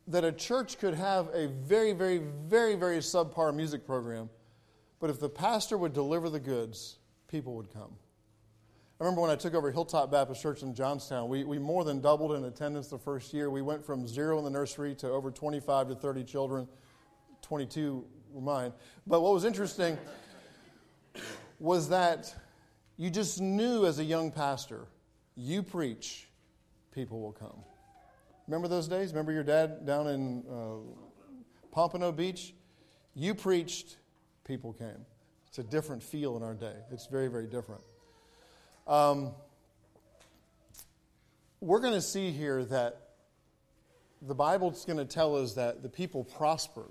that a church could have a very, very, very, very subpar music program, but if the pastor would deliver the goods, people would come. I remember when I took over Hilltop Baptist Church in Johnstown, we more than doubled in attendance the first year. We went from 0 in the nursery to over 25 to 30 children. 22 were mine. But what was interesting was that you just knew as a young pastor, you preach, people will come. Remember those days? Remember your dad down in Pompano Beach? You preached, people came. It's a different feel in our day. It's very, very different. We're going to see here that the Bible's going to tell us that the people prospered.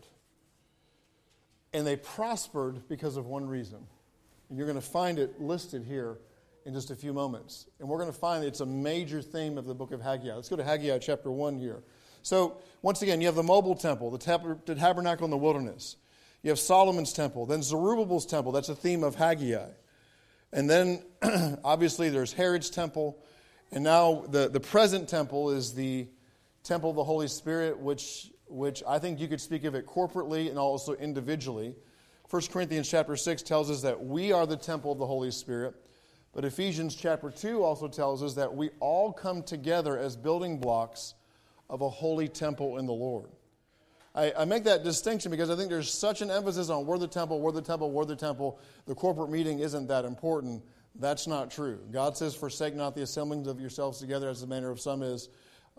And they prospered because of one reason. And you're going to find it listed here in just a few moments. And we're going to find it's a major theme of the book of Haggai. Let's go to Haggai chapter 1 here. So, once again, you have the mobile temple, the tabernacle in the wilderness. You have Solomon's temple, then Zerubbabel's temple. That's a theme of Haggai. And then, obviously, there's Herod's temple. And now the present temple is the temple of the Holy Spirit, which I think you could speak of it corporately and also individually. 1 Corinthians chapter 6 tells us that we are the temple of the Holy Spirit. But Ephesians chapter 2 also tells us that we all come together as building blocks of a holy temple in the Lord. I make that distinction because I think there's such an emphasis on we're the temple, we're the temple, we're the temple. The corporate meeting isn't that important. That's not true. God says, forsake not the assemblings of yourselves together as the manner of some is,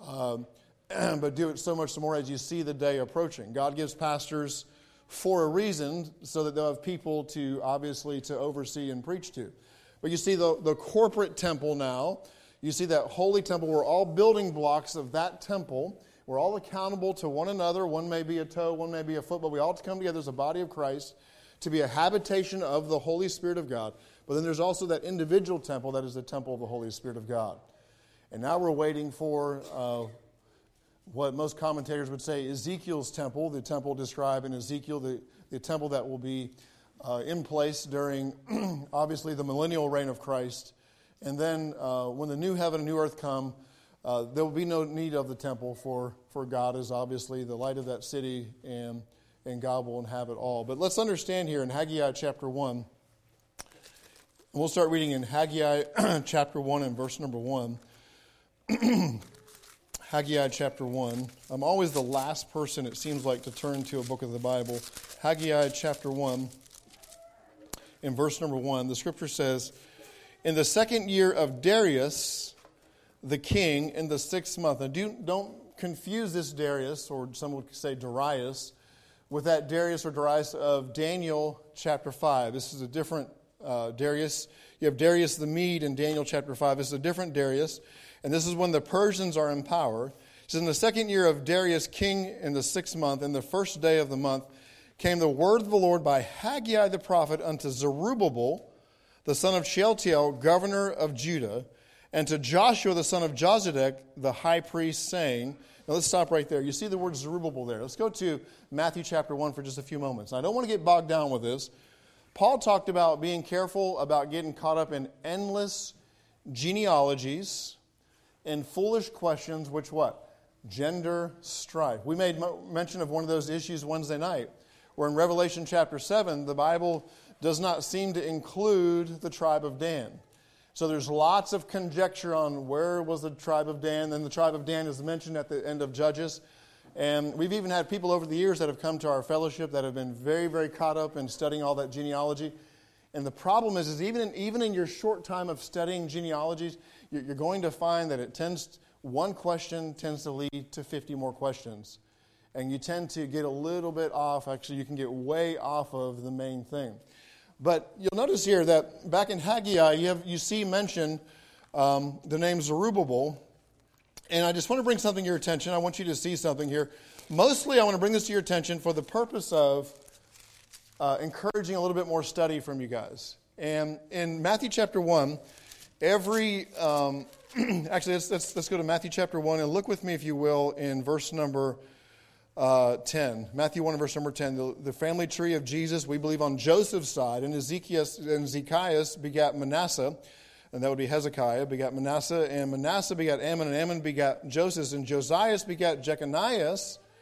but do it so much the more as you see the day approaching. God gives pastors for a reason so that they'll have people to, obviously, to oversee and preach to. But you see the corporate temple now. You see that holy temple. We're all building blocks of that temple. We're all accountable to one another. One may be a toe, one may be a foot, but we all come together as a body of Christ to be a habitation of the Holy Spirit of God. But then there's also that individual temple that is the temple of the Holy Spirit of God. And now we're waiting for what most commentators would say Ezekiel's temple, the temple described in Ezekiel, the temple that will be in place during, obviously, the millennial reign of Christ. And then when the new heaven and new earth come, there will be no need of the temple, for God is obviously the light of that city, and God will inhabit all. But let's understand here in Haggai chapter 1, and we'll start reading in Haggai chapter 1 and verse number 1. Haggai chapter 1. I'm always the last person, it seems like, to turn to a book of the Bible. Haggai chapter 1, in verse number 1, the scripture says, in the 2nd year of Darius, the king, in the 6th month. Now, don't confuse this Darius, or some would say Darius, with that Darius or Darius of Daniel chapter 5. This is a different Darius. You have Darius the Mede in Daniel chapter 5. This is a different Darius. And this is when the Persians are in power. It says, in the 2nd year of Darius, king, in the 6th month, in the 1st day of the month, came the word of the Lord by Haggai the prophet unto Zerubbabel, the son of Shealtiel, governor of Judah, and to Joshua, the son of Jozadak, the high priest, saying, now let's stop right there. You see the word Zerubbabel there. Let's go to Matthew chapter 1 for just a few moments. Now, I don't want to get bogged down with this. Paul talked about being careful about getting caught up in endless genealogies and foolish questions, which what? Gender strife. We made mention of one of those issues Wednesday night, where in Revelation chapter 7, the Bible does not seem to include the tribe of Dan. So there's lots of conjecture on where was the tribe of Dan. Then the tribe of Dan is mentioned at the end of Judges. And we've even had people over the years that have come to our fellowship that have been very, very caught up in studying all that genealogy. And the problem is even in your short time of studying genealogies, you're going to find that one question tends to lead to 50 more questions. And you tend to get a little bit off. Actually, you can get way off of the main thing. But you'll notice here that back in Haggai, you see mentioned the name Zerubbabel. And I just want to bring something to your attention. I want you to see something here. Mostly, I want to bring this to your attention for the purpose of encouraging a little bit more study from you guys. And in Matthew chapter 1, actually, let's go to Matthew chapter 1 and look with me, if you will, in verse number 10. Matthew 1 and verse number 10. The family tree of Jesus, we believe on Joseph's side, and Zacchaeus begat Manasseh, and that would be Hezekiah, begat Manasseh, and Manasseh begat Ammon, and Ammon begat Joseph, and Josias begat Jeconias,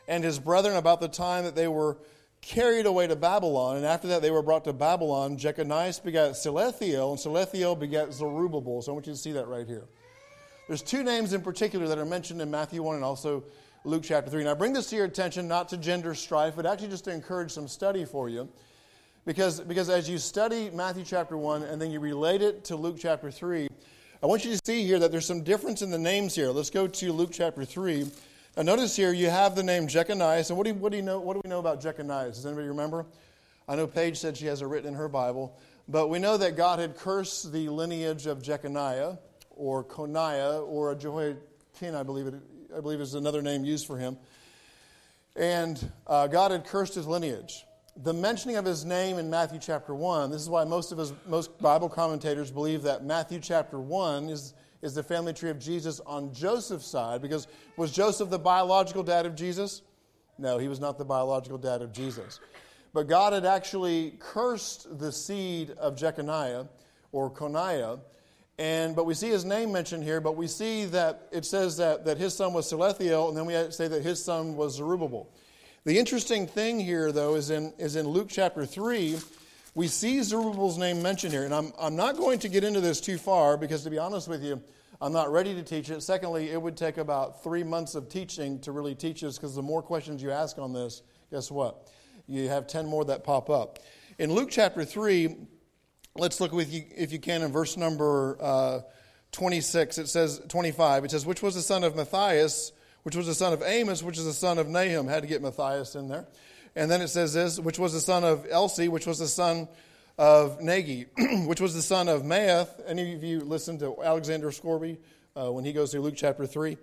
and his brethren about the time that they were carried away to Babylon. And after that they were brought to Babylon. Jeconias begat Selethiel, and Selethiel begat Zerubbabel. So I want you to see that right here. There's two names in particular that are mentioned in Matthew 1 and also Luke chapter 3. And I bring this to your attention not to gender strife, but actually just to encourage some study for you. Because as you study Matthew chapter 1 and then you relate it to Luke chapter 3, I want you to see here that there's some difference in the names here. Let's go to Luke chapter 3. Now notice here you have the name Jeconias. And what do we know about Jeconias? Does anybody remember? I know Paige said she has it written in her Bible. But we know that God had cursed the lineage of Jeconiah, or Coniah, or a Jehoiakim, I believe is another name used for him. And God had cursed his lineage. The mentioning of his name in Matthew chapter 1, this is why most Bible commentators believe that Matthew chapter 1 is the family tree of Jesus on Joseph's side, because was Joseph the biological dad of Jesus? No, he was not the biological dad of Jesus. But God had actually cursed the seed of Jeconiah, or Coniah, but we see his name mentioned here, but we see that it says that his son was Selethiel, and then we say that his son was Zerubbabel. The interesting thing here, though, is in Luke chapter 3, we see Zerubbabel's name mentioned here. And I'm not going to get into this too far, because to be honest with you, I'm not ready to teach it. Secondly, it would take about 3 months of teaching to really teach this, because the more questions you ask on this, guess what? You have 10 more that pop up. In Luke chapter 3, let's look with you, if you can, in verse number 26. It says, 25. It says, which was the son of Matthias, which was the son of Amos, which is the son of Nahum. Had to get Matthias in there. And then it says this, which was the son of Elsi, which was the son of Nagi, which was the son of Maath. Any of you listen to Alexander Scorby when he goes through Luke chapter 3?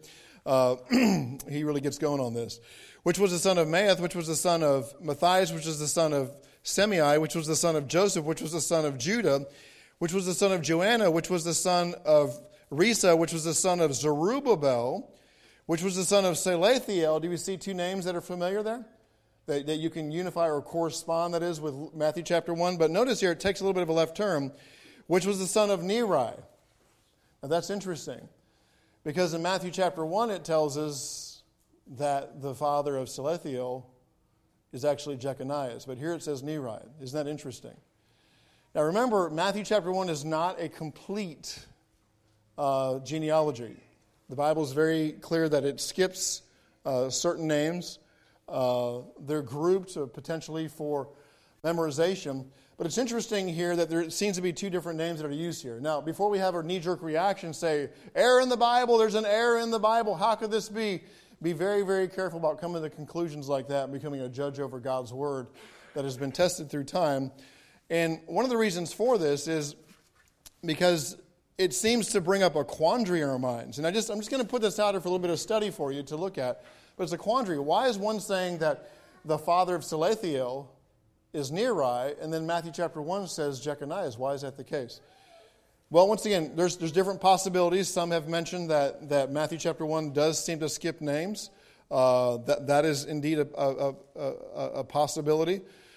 He really gets going on this. Which was the son of Maath, which was the son of Matthias, which was the son of Semei, which was the son of Joseph, which was the son of Judah, which was the son of Joanna, which was the son of Risa, which was the son of Zerubbabel, which was the son of Selethiel. Do you see two names that are familiar there? That you can unify or correspond, that is, with Matthew chapter 1. But notice here, it takes a little bit of a left turn, which was the son of Neri. Now that's interesting, because in Matthew chapter 1 it tells us that the father of Selethiel is actually Jeconias. But here it says Neri. Isn't that interesting? Now remember, Matthew chapter 1 is not a complete genealogy. The Bible is very clear that it skips certain names. They're grouped potentially for memorization. But it's interesting here that there seems to be two different names that are used here. Now, before we have our knee-jerk reaction, say, error in the Bible, there's an error in the Bible, how could this be? Be very, very careful about coming to conclusions like that and becoming a judge over God's Word that has been tested through time. And one of the reasons for this is because it seems to bring up a quandary in our minds. And I'm just going to put this out here for a little bit of study for you to look at. But it's a quandary. Why is one saying that the father of Selethiel is Neri, and then Matthew chapter 1 says Jeconias? Why is that the case? Well, once again, there's different possibilities. Some have mentioned that Matthew chapter 1 does seem to skip names. That is indeed a possibility.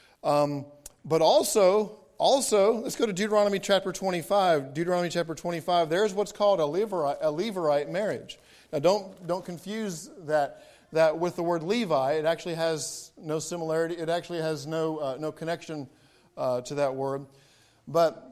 But also, let's go to Deuteronomy chapter 25. Deuteronomy chapter 25, there's what's called a Levirate marriage. Now, don't confuse that with the word Levi. It actually has no similarity. It actually has no connection to that word. But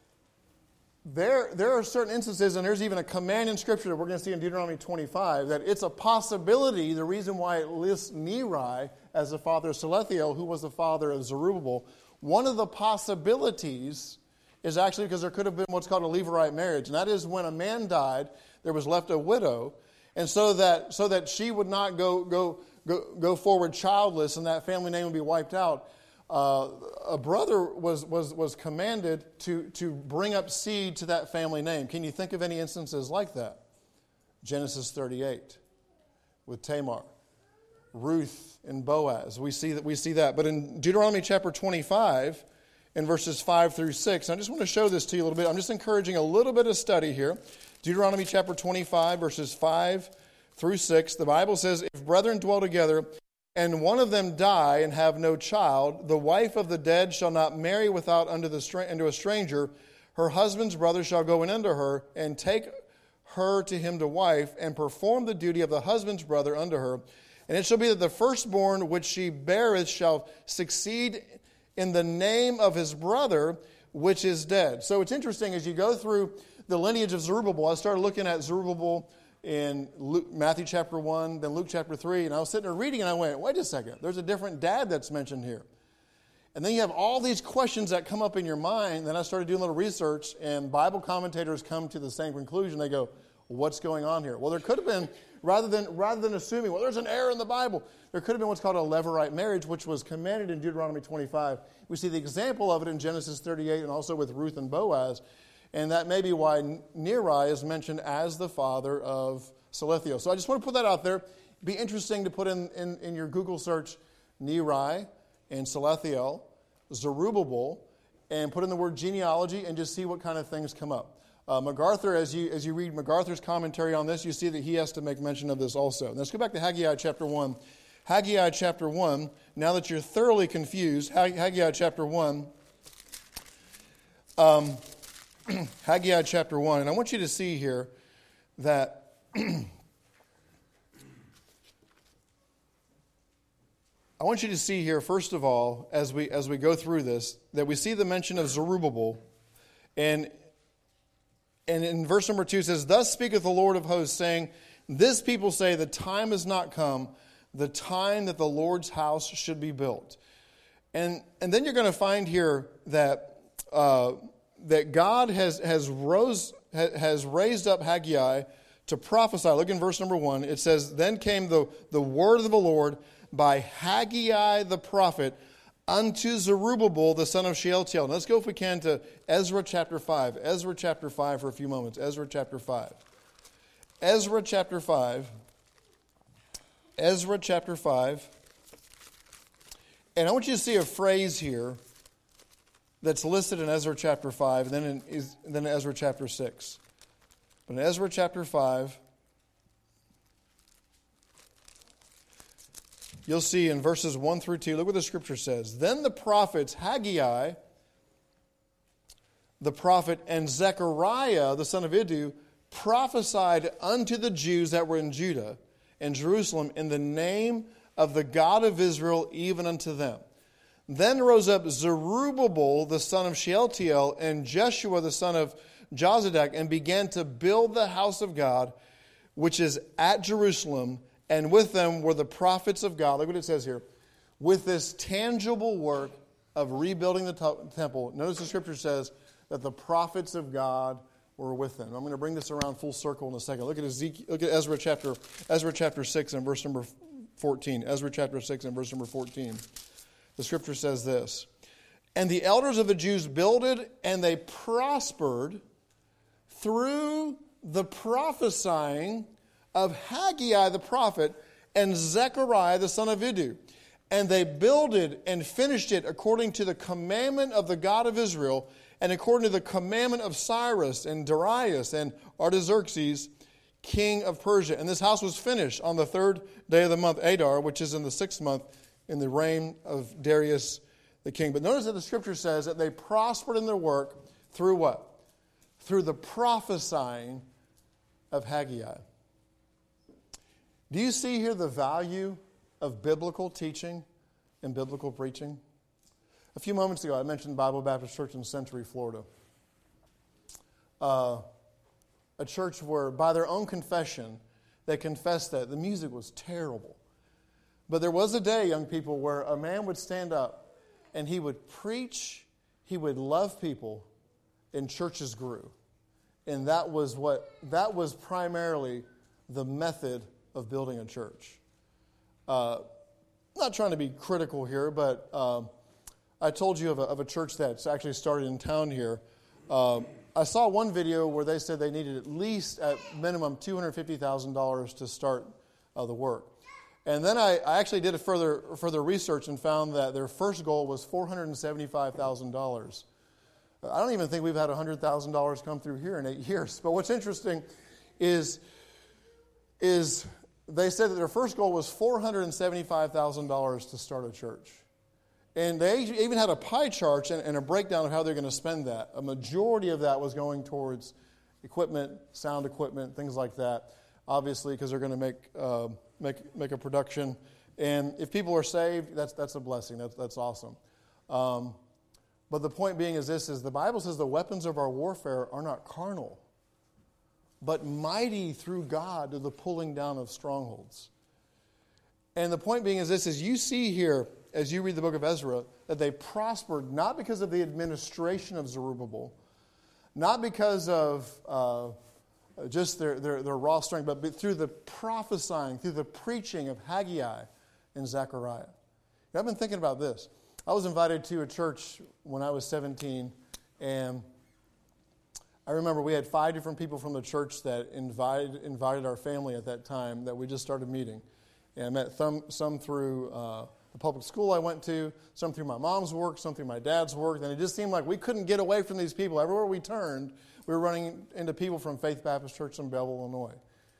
there are certain instances, and there's even a command in Scripture that we're going to see in Deuteronomy 25, that it's a possibility, the reason why it lists Neri as the father of Selethiel, who was the father of Zerubbabel. One of the possibilities is actually because there could have been what's called a Levirate marriage, and that is when a man died, there was left a widow, and so that she would not go forward childless, and that family name would be wiped out. A brother was commanded to bring up seed to that family name. Can you think of any instances like that? Genesis 38 with Tamar, Ruth and Boaz. We see that. But in Deuteronomy chapter 25, in verses 5 through 6, I just want to show this to you a little bit. I'm just encouraging a little bit of study here. Deuteronomy chapter 25, verses 5 through 6. The Bible says, if brethren dwell together, and one of them die and have no child, the wife of the dead shall not marry without unto a stranger. Her husband's brother shall go in unto her, and take her to him to wife, and perform the duty of the husband's brother unto her. And it shall be that the firstborn which she beareth shall succeed in the name of his brother, which is dead. So it's interesting, as you go through the lineage of Zerubbabel, I started looking at Zerubbabel in Matthew chapter 1, then Luke chapter 3, and I was sitting there reading, and I went, wait a second, there's a different dad that's mentioned here. And then you have all these questions that come up in your mind. Then I started doing a little research, and Bible commentators come to the same conclusion. They go, what's going on here? Well, there could have been, rather than assuming, well, there's an error in the Bible, there could have been what's called a Levirate marriage, which was commanded in Deuteronomy 25. We see the example of it in Genesis 38 and also with Ruth and Boaz. And that may be why Neri is mentioned as the father of Salathiel. So I just want to put that out there. Be interesting to put in your Google search Neri and Salathiel, Zerubbabel, and put in the word genealogy and just see what kind of things come up. MacArthur, as you read MacArthur's commentary on this, you see that he has to make mention of this also. Now let's go back to Haggai chapter 1. Haggai chapter 1, now that you're thoroughly confused, Haggai chapter 1, Haggai chapter 1, and I want you to see here that I want you to see here, first of all, as we go through this, that we see the mention of Zerubbabel. And in verse number 2 it says, Thus speaketh the Lord of hosts, saying, This people say, the time is not come, the time that the Lord's house should be built. And then you're going to find here that God has raised up Haggai to prophesy. Look in verse number 1. It says, Then came the word of the Lord by Haggai the prophet unto Zerubbabel the son of Shealtiel. And let's go, if we can, to Ezra chapter 5. Ezra chapter 5 for a few moments. Ezra chapter 5. Ezra chapter 5. Ezra chapter 5. And I want you to see a phrase here that's listed in Ezra chapter 5 and then in Ezra chapter 6. But in Ezra chapter 5, you'll see in verses 1 through 2, look what the scripture says. Then the prophets Haggai, the prophet, and Zechariah, the son of Iddo, prophesied unto the Jews that were in Judah and Jerusalem in the name of the God of Israel, even unto them. Then rose up Zerubbabel, the son of Shealtiel, and Jeshua, the son of Jozadak, and began to build the house of God, which is at Jerusalem, and with them were the prophets of God. Look what it says here. With this tangible work of rebuilding the temple, notice the scripture says that the prophets of God were with them. I'm going to bring this around full circle in a second. Look at Ezra chapter 6 and verse number 14. Ezra chapter 6 and verse number 14. The scripture says this. And the elders of the Jews builded, and they prospered through the prophesying of Haggai the prophet and Zechariah the son of Iddo. And they builded and finished it according to the commandment of the God of Israel, and according to the commandment of Cyrus and Darius and Artaxerxes, king of Persia. And this house was finished on the 3rd day of the month Adar, which is in the 6th month in the reign of Darius the king. But notice that the scripture says that they prospered in their work through what? Through the prophesying of Haggai. Do you see here the value of biblical teaching and biblical preaching? A few moments ago, I mentioned Bible Baptist Church in Century, Florida. A church where, by their own confession, they confessed that the music was terrible. But there was a day, young people, where a man would stand up and he would preach, he would love people, and churches grew. And that was primarily the method of building a church. I'm not trying to be critical here, but I told you of a church that's actually started in town here. I saw one video where they said they needed at least, at minimum, $250,000 to start the work. And then I actually did a further research and found that their first goal was $475,000. I don't even think we've had $100,000 come through here in 8 years. But what's interesting is they said that their first goal was $475,000 to start a church. And they even had a pie chart and a breakdown of how they're going to spend that. A majority of that was going towards equipment, sound equipment, things like that. Obviously, because they're going to make make a production. And if people are saved, that's a blessing. That's awesome. But the point being is this, is the Bible says the weapons of our warfare are not carnal, but mighty through God to the pulling down of strongholds. And the point being is this, is you see here, as you read the book of Ezra, that they prospered not because of the administration of Zerubbabel, not because of just their raw strength, but through the prophesying, through the preaching of Haggai and Zechariah. I've been thinking about this. I was invited to a church when I was 17, and I remember we had 5 different people from the church that invited our family at that time that we just started meeting. And I met some through the public school I went to, some through my mom's work, some through my dad's work. And it just seemed like we couldn't get away from these people. Everywhere we turned, we were running into people from Faith Baptist Church in Belleville, Illinois.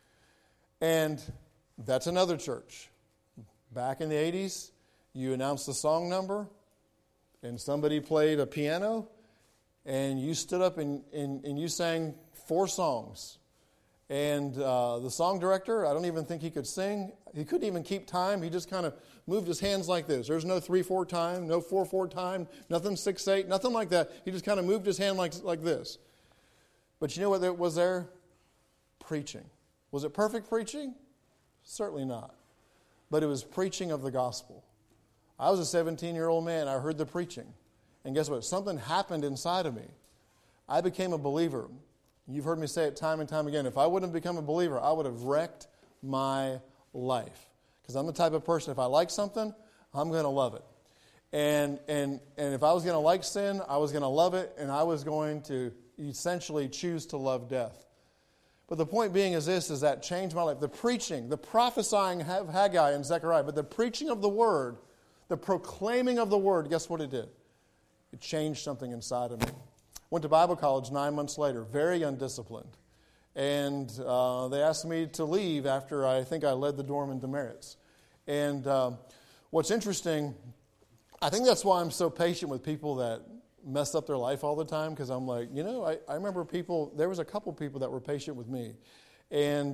And that's another church. Back in the 80s, you announced the song number, and somebody played a piano, and you stood up and you sang 4 songs. And the song director, I don't even think he could sing. He couldn't even keep time. He just kind of moved his hands like this. There's no 3/4 time, no 4/4 time, nothing 6/8, nothing like that. He just kind of moved his hand like this. But you know what was there? Preaching. Was it perfect preaching? Certainly not. But it was preaching of the gospel. I was a 17-year-old man. I heard the preaching. And guess what? Something happened inside of me. I became a believer. You've heard me say it time and time again. If I wouldn't have become a believer, I would have wrecked my life. Because I'm the type of person, if I like something, I'm going to love it. And if I was going to like sin, I was going to love it, and I was going to essentially choose to love death. But the point being is this, is that changed my life. The preaching, the prophesying of Haggai and Zechariah, but the preaching of the word, the proclaiming of the word, guess what it did? It changed something inside of me. Went to Bible college 9 months later, very undisciplined. And they asked me to leave after I think I led the dorm in demerits. And what's interesting, I think that's why I'm so patient with people that mess up their life all the time, because I'm like, I remember there was a couple people that were patient with me. And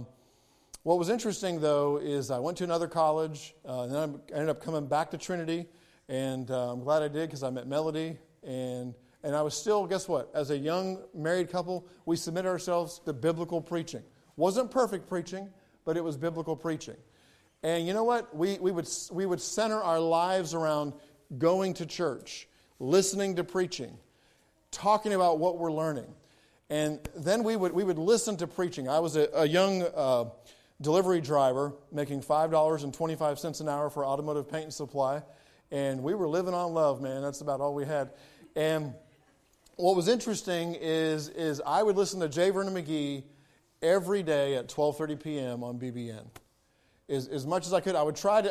what was interesting, though, is I went to another college, and then I ended up coming back to Trinity, and I'm glad I did because I met Melody, and I was still, guess what? As a young married couple, we submitted ourselves to biblical preaching. Wasn't perfect preaching, but it was biblical preaching. And you know what? We would center our lives around going to church, listening to preaching, talking about what we're learning. And then we would listen to preaching. I was a young delivery driver making $5.25 an hour for automotive paint and supply. And we were living on love, man. That's about all we had. And what was interesting is I would listen to J. Vernon McGee every day at 12:30 p.m. on BBN. As much as I could, I would try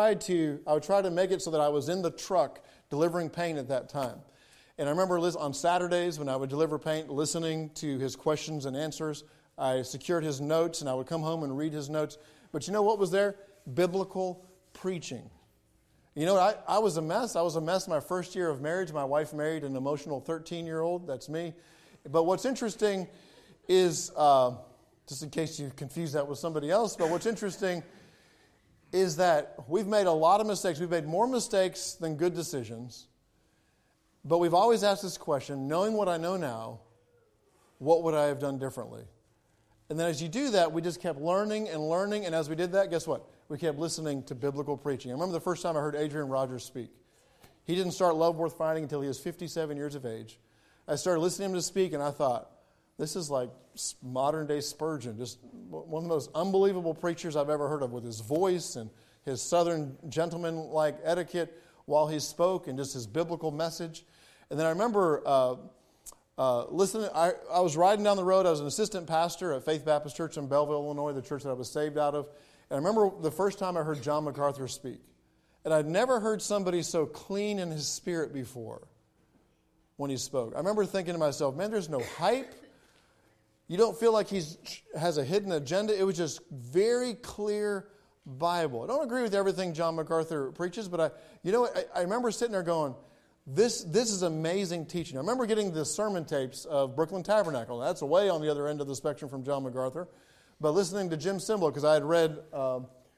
to make it so that I was in the truck delivering paint at that time. And I remember on Saturdays when I would deliver paint, listening to his questions and answers. I secured his notes, and I would come home and read his notes. But you know what was there? Biblical preaching. You know what? I was a mess. I was a mess my first year of marriage. My wife married an emotional 13-year-old. That's me. But what's interesting is, just in case you confuse that with somebody else, but what's interesting is that we've made a lot of mistakes. We've made more mistakes than good decisions. But we've always asked this question, knowing what I know now, what would I have done differently? And then as you do that, we just kept learning, and as we did that, guess what? We kept listening to biblical preaching. I remember the first time I heard Adrian Rogers speak. He didn't start Love Worth Finding until he was 57 years of age. I started listening to him to speak, and I thought, this is like modern-day Spurgeon, just one of the most unbelievable preachers I've ever heard of, with his voice and his southern gentleman-like etiquette while he spoke, and just his biblical message. And then I remember listening. I was riding down the road. I was an assistant pastor at Faith Baptist Church in Belleville, Illinois, the church that I was saved out of. And I remember the first time I heard John MacArthur speak. And I'd never heard somebody so clean in his spirit before when he spoke. I remember thinking to myself, man, there's no hype. You don't feel like he has a hidden agenda. It was just very clear Bible. I don't agree with everything John MacArthur preaches, but I remember sitting there going, this is amazing teaching. I remember getting the sermon tapes of Brooklyn Tabernacle. That's way on the other end of the spectrum from John MacArthur. But listening to Jim Cymbala, because I had read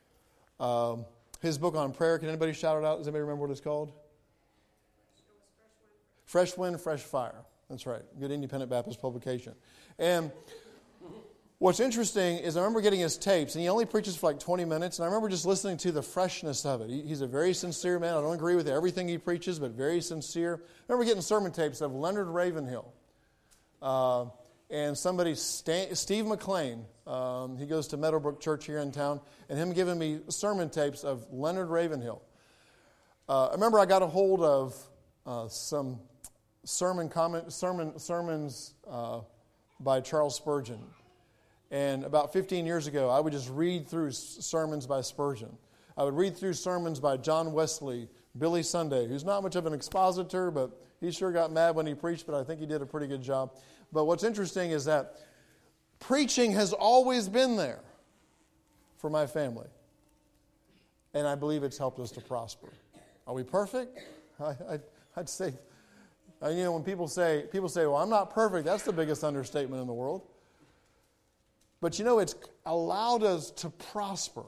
His book on prayer, can anybody shout it out? Does anybody remember what it's called? Fresh Wind, Fresh Fire. That's right. Good independent Baptist publication. And what's interesting is I remember getting his tapes, and he only preaches for like 20 minutes, and I remember just listening to the freshness of it. He's a very sincere man. I don't agree with everything he preaches, but very sincere. I remember getting sermon tapes of Leonard Ravenhill. And somebody, Steve McLean, he goes to Meadowbrook Church here in town, and him giving me sermon tapes of Leonard Ravenhill. I remember I got a hold of some sermons by Charles Spurgeon. And about 15 years ago, I would just read through sermons by Spurgeon. I would read through sermons by John Wesley, Billy Sunday, who's not much of an expositor, but he sure got mad when he preached, but I think he did a pretty good job. But what's interesting is that preaching has always been there for my family. And I believe it's helped us to prosper. Are we perfect? I'd say, when people say, well, I'm not perfect, that's the biggest understatement in the world. But it's allowed us to prosper.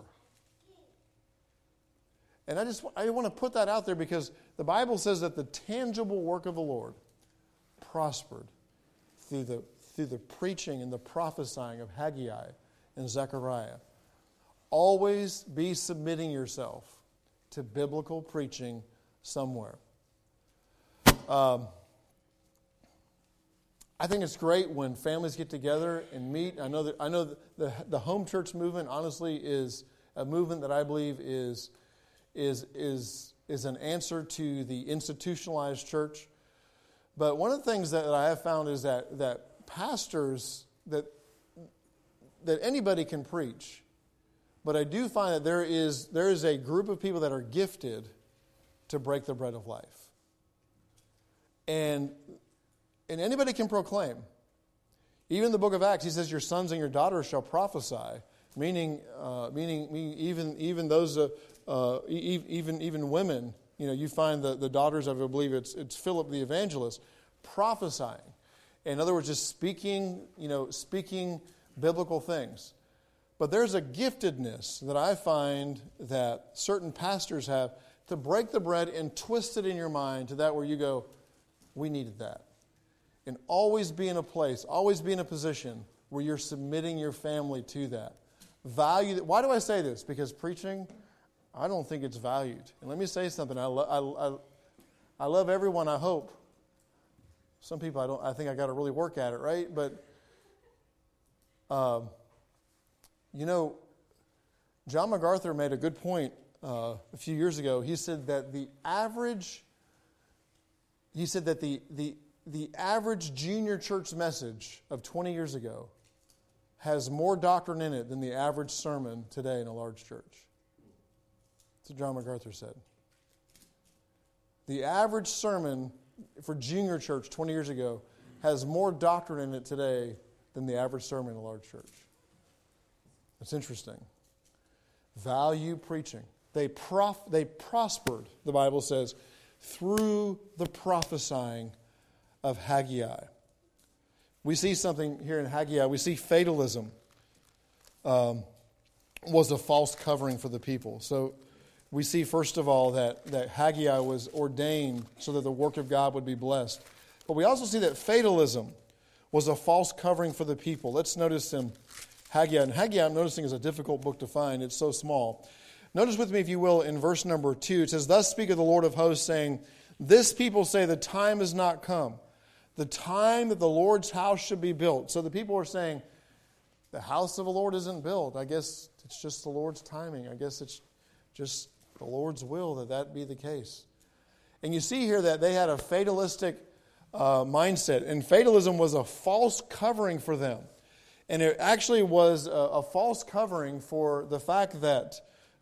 And I want to put that out there because the Bible says that the tangible work of the Lord prospered through the preaching and the prophesying of Haggai and Zechariah. Always be submitting yourself to biblical preaching somewhere. I think it's great when families get together and meet. I know the home church movement, honestly, is a movement that I believe is an answer to the institutionalized church. But one of the things that I have found is that pastors, that anybody can preach. But I do find that there is a group of people that are gifted to break the bread of life. And anybody can proclaim. Even in the book of Acts, he says, your sons and your daughters shall prophesy, meaning even those, even women. You find the daughters of, I believe it's Philip the evangelist, prophesying. In other words, just speaking biblical things. But there's a giftedness that I find that certain pastors have to break the bread and twist it in your mind to that where you go, we needed that. And always be in a place, always be in a position where you're submitting your family to that. Value. Why do I say this? Because preaching, I don't think it's valued. And let me say something. I love everyone, I hope. Some people, I think I got to really work at it, right? But, John MacArthur made a good point a few years ago. He said that the average junior church message of 20 years ago has more doctrine in it than the average sermon today in a large church. That's what John MacArthur said. The average sermon for junior church 20 years ago has more doctrine in it today than the average sermon in a large church. It's interesting. Value preaching. They prospered, the Bible says, through the prophesying of Haggai. We see something here in Haggai. We see fatalism was a false covering for the people. So we see, first of all, that Haggai was ordained so that the work of God would be blessed. But we also see that fatalism was a false covering for the people. Let's notice in Haggai. And Haggai, I'm noticing, is a difficult book to find. It's so small. Notice with me, if you will, in verse number 2, it says, thus speaketh the Lord of hosts, saying, this people say the time is not come, the time that the Lord's house should be built. So the people are saying, the house of the Lord isn't built. I guess it's just the Lord's timing. I guess it's just the Lord's will that be the case. And you see here that they had a fatalistic mindset. And fatalism was a false covering for them. And it actually was a false covering for the fact that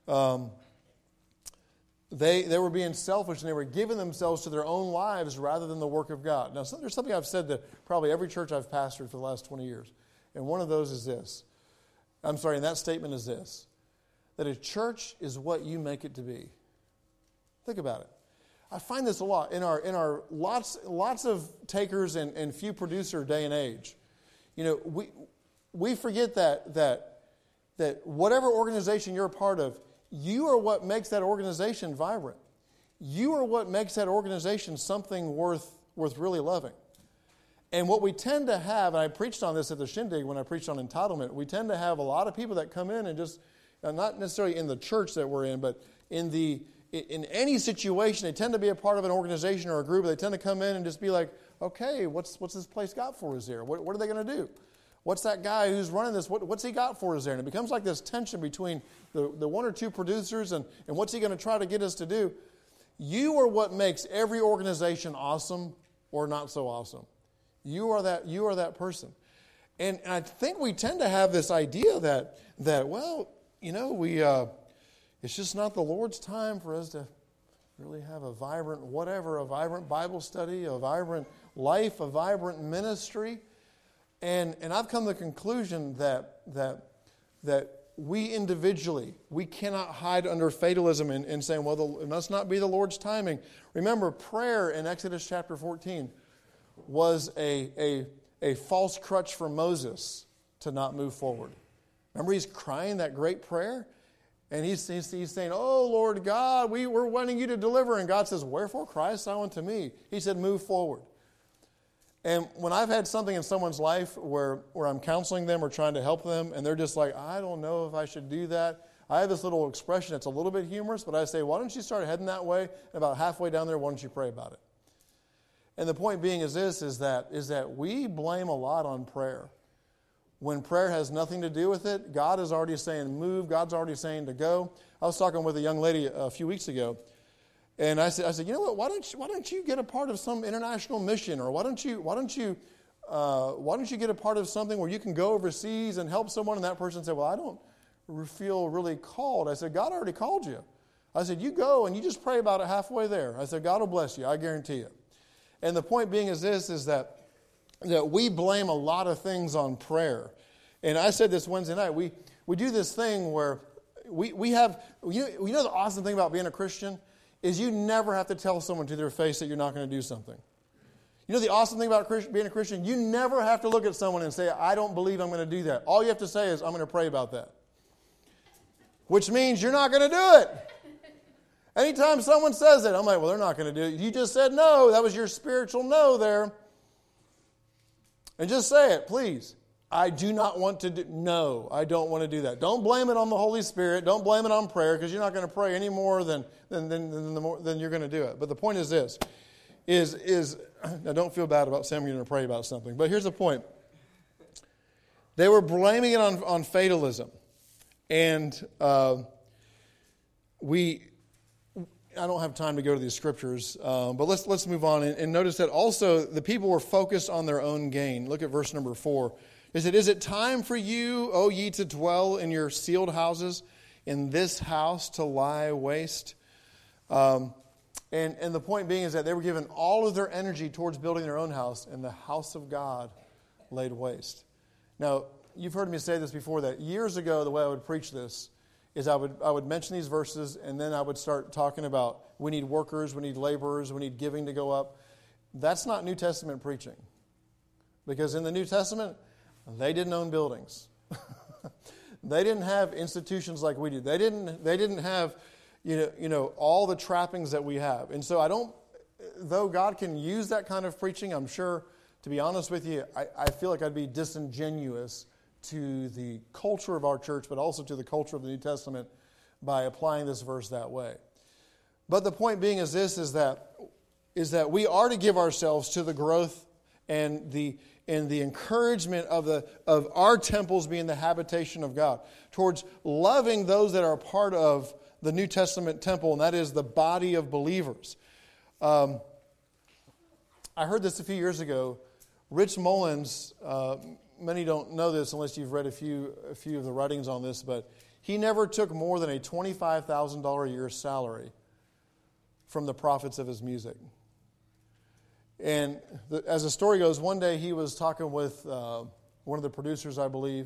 they were being selfish and they were giving themselves to their own lives rather than the work of God. Now, there's something I've said to probably every church I've pastored for the last 20 years. And one of those is this. And that statement is this. That a church is what you make it to be. Think about it. I find this a lot in our lots of takers and few producer day and age. We forget that whatever organization you're a part of, you are what makes that organization vibrant. You are what makes that organization something worth really loving. And what we tend to have, and I preached on this at the Shindig when I preached on entitlement, we tend to have a lot of people that come in and just, not necessarily in the church that we're in, but in any situation, they tend to be a part of an organization or a group. They tend to come in and just be like, okay, what's this place got for us here? What are they going to do? What's that guy who's running this, what's he got for us there? And it becomes like this tension between the one or two producers and what's he going to try to get us to do. You are what makes every organization awesome or not so awesome. You are that person. And I think we tend to have this idea that well, it's just not the Lord's time for us to really have a vibrant Bible study, a vibrant life, a vibrant ministry. And I've come to the conclusion that we individually, we cannot hide under fatalism and saying, well, it must not be the Lord's timing. Remember, prayer in Exodus chapter 14 was a false crutch for Moses to not move forward. Remember, he's crying that great prayer? And he's saying, oh, Lord God, we're wanting you to deliver. And God says, wherefore criest thou unto me? He said, move forward. And when I've had something in someone's life where I'm counseling them or trying to help them, and they're just like, I don't know if I should do that. I have this little expression that's a little bit humorous, but I say, why don't you start heading that way? And about halfway down there, why don't you pray about it? And the point being is that we blame a lot on prayer. When prayer has nothing to do with it, God is already saying move. God's already saying to go. I was talking with a young lady a few weeks ago, and I said, you know what? Why don't you get a part of some international mission, or why don't you get a part of something where you can go overseas and help someone? And that person said, well, I don't feel really called. I said, God already called you. I said, you go and you just pray about it halfway there. I said, God will bless you. I guarantee you. And the point being is that we blame a lot of things on prayer. And I said this Wednesday night, we do this thing where we have, you know the awesome thing about being a Christian is you never have to tell someone to their face that you're not going to do something. You know the awesome thing about being a Christian, you never have to look at someone and say, I don't believe I'm going to do that. All you have to say is, I'm going to pray about that. Which means you're not going to do it. Anytime someone says it, I'm like, well, they're not going to do it. You just said no. That was your spiritual no there. And just say it, please. I do not want to do, no, I don't want to do that. Don't blame it on the Holy Spirit. Don't blame it on prayer, because you're not going to pray any more than you're going to do it. But the point is this, is now don't feel bad about saying you're going to pray about something. But here's the point. They were blaming it on fatalism. And I don't have time to go to these scriptures, but let's move on and notice that also the people were focused on their own gain. Look at verse number 4. Is it time for you, O ye, to dwell in your sealed houses, in this house to lie waste? And the point being is that they were given all of their energy towards building their own house, and the house of God laid waste. Now, you've heard me say this before, that years ago the way I would preach this is I would mention these verses, and then I would start talking about we need workers, we need laborers, we need giving to go up. That's not New Testament preaching. Because in the New Testament, they didn't own buildings. They didn't have institutions like we do. They didn't have all the trappings that we have. And so though God can use that kind of preaching, I'm sure, to be honest with you, I feel like I'd be disingenuous to the culture of our church, but also to the culture of the New Testament by applying this verse that way. But the point being is that we are to give ourselves to the growth and the encouragement of our temples being the habitation of God, towards loving those that are part of the New Testament temple, and that is the body of believers. I heard this a few years ago. Rich Mullins, many don't know this unless you've read a few of the writings on this, but he never took more than a $25,000 a year salary from the profits of his music. And as the story goes, one day he was talking with one of the producers, I believe,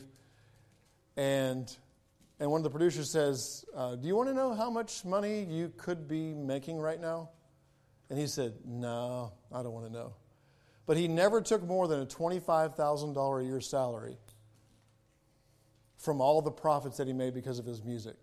and one of the producers says, do you want to know how much money you could be making right now? And he said, no, I don't want to know. But he never took more than a $25,000 a year salary from all the profits that he made because of his music.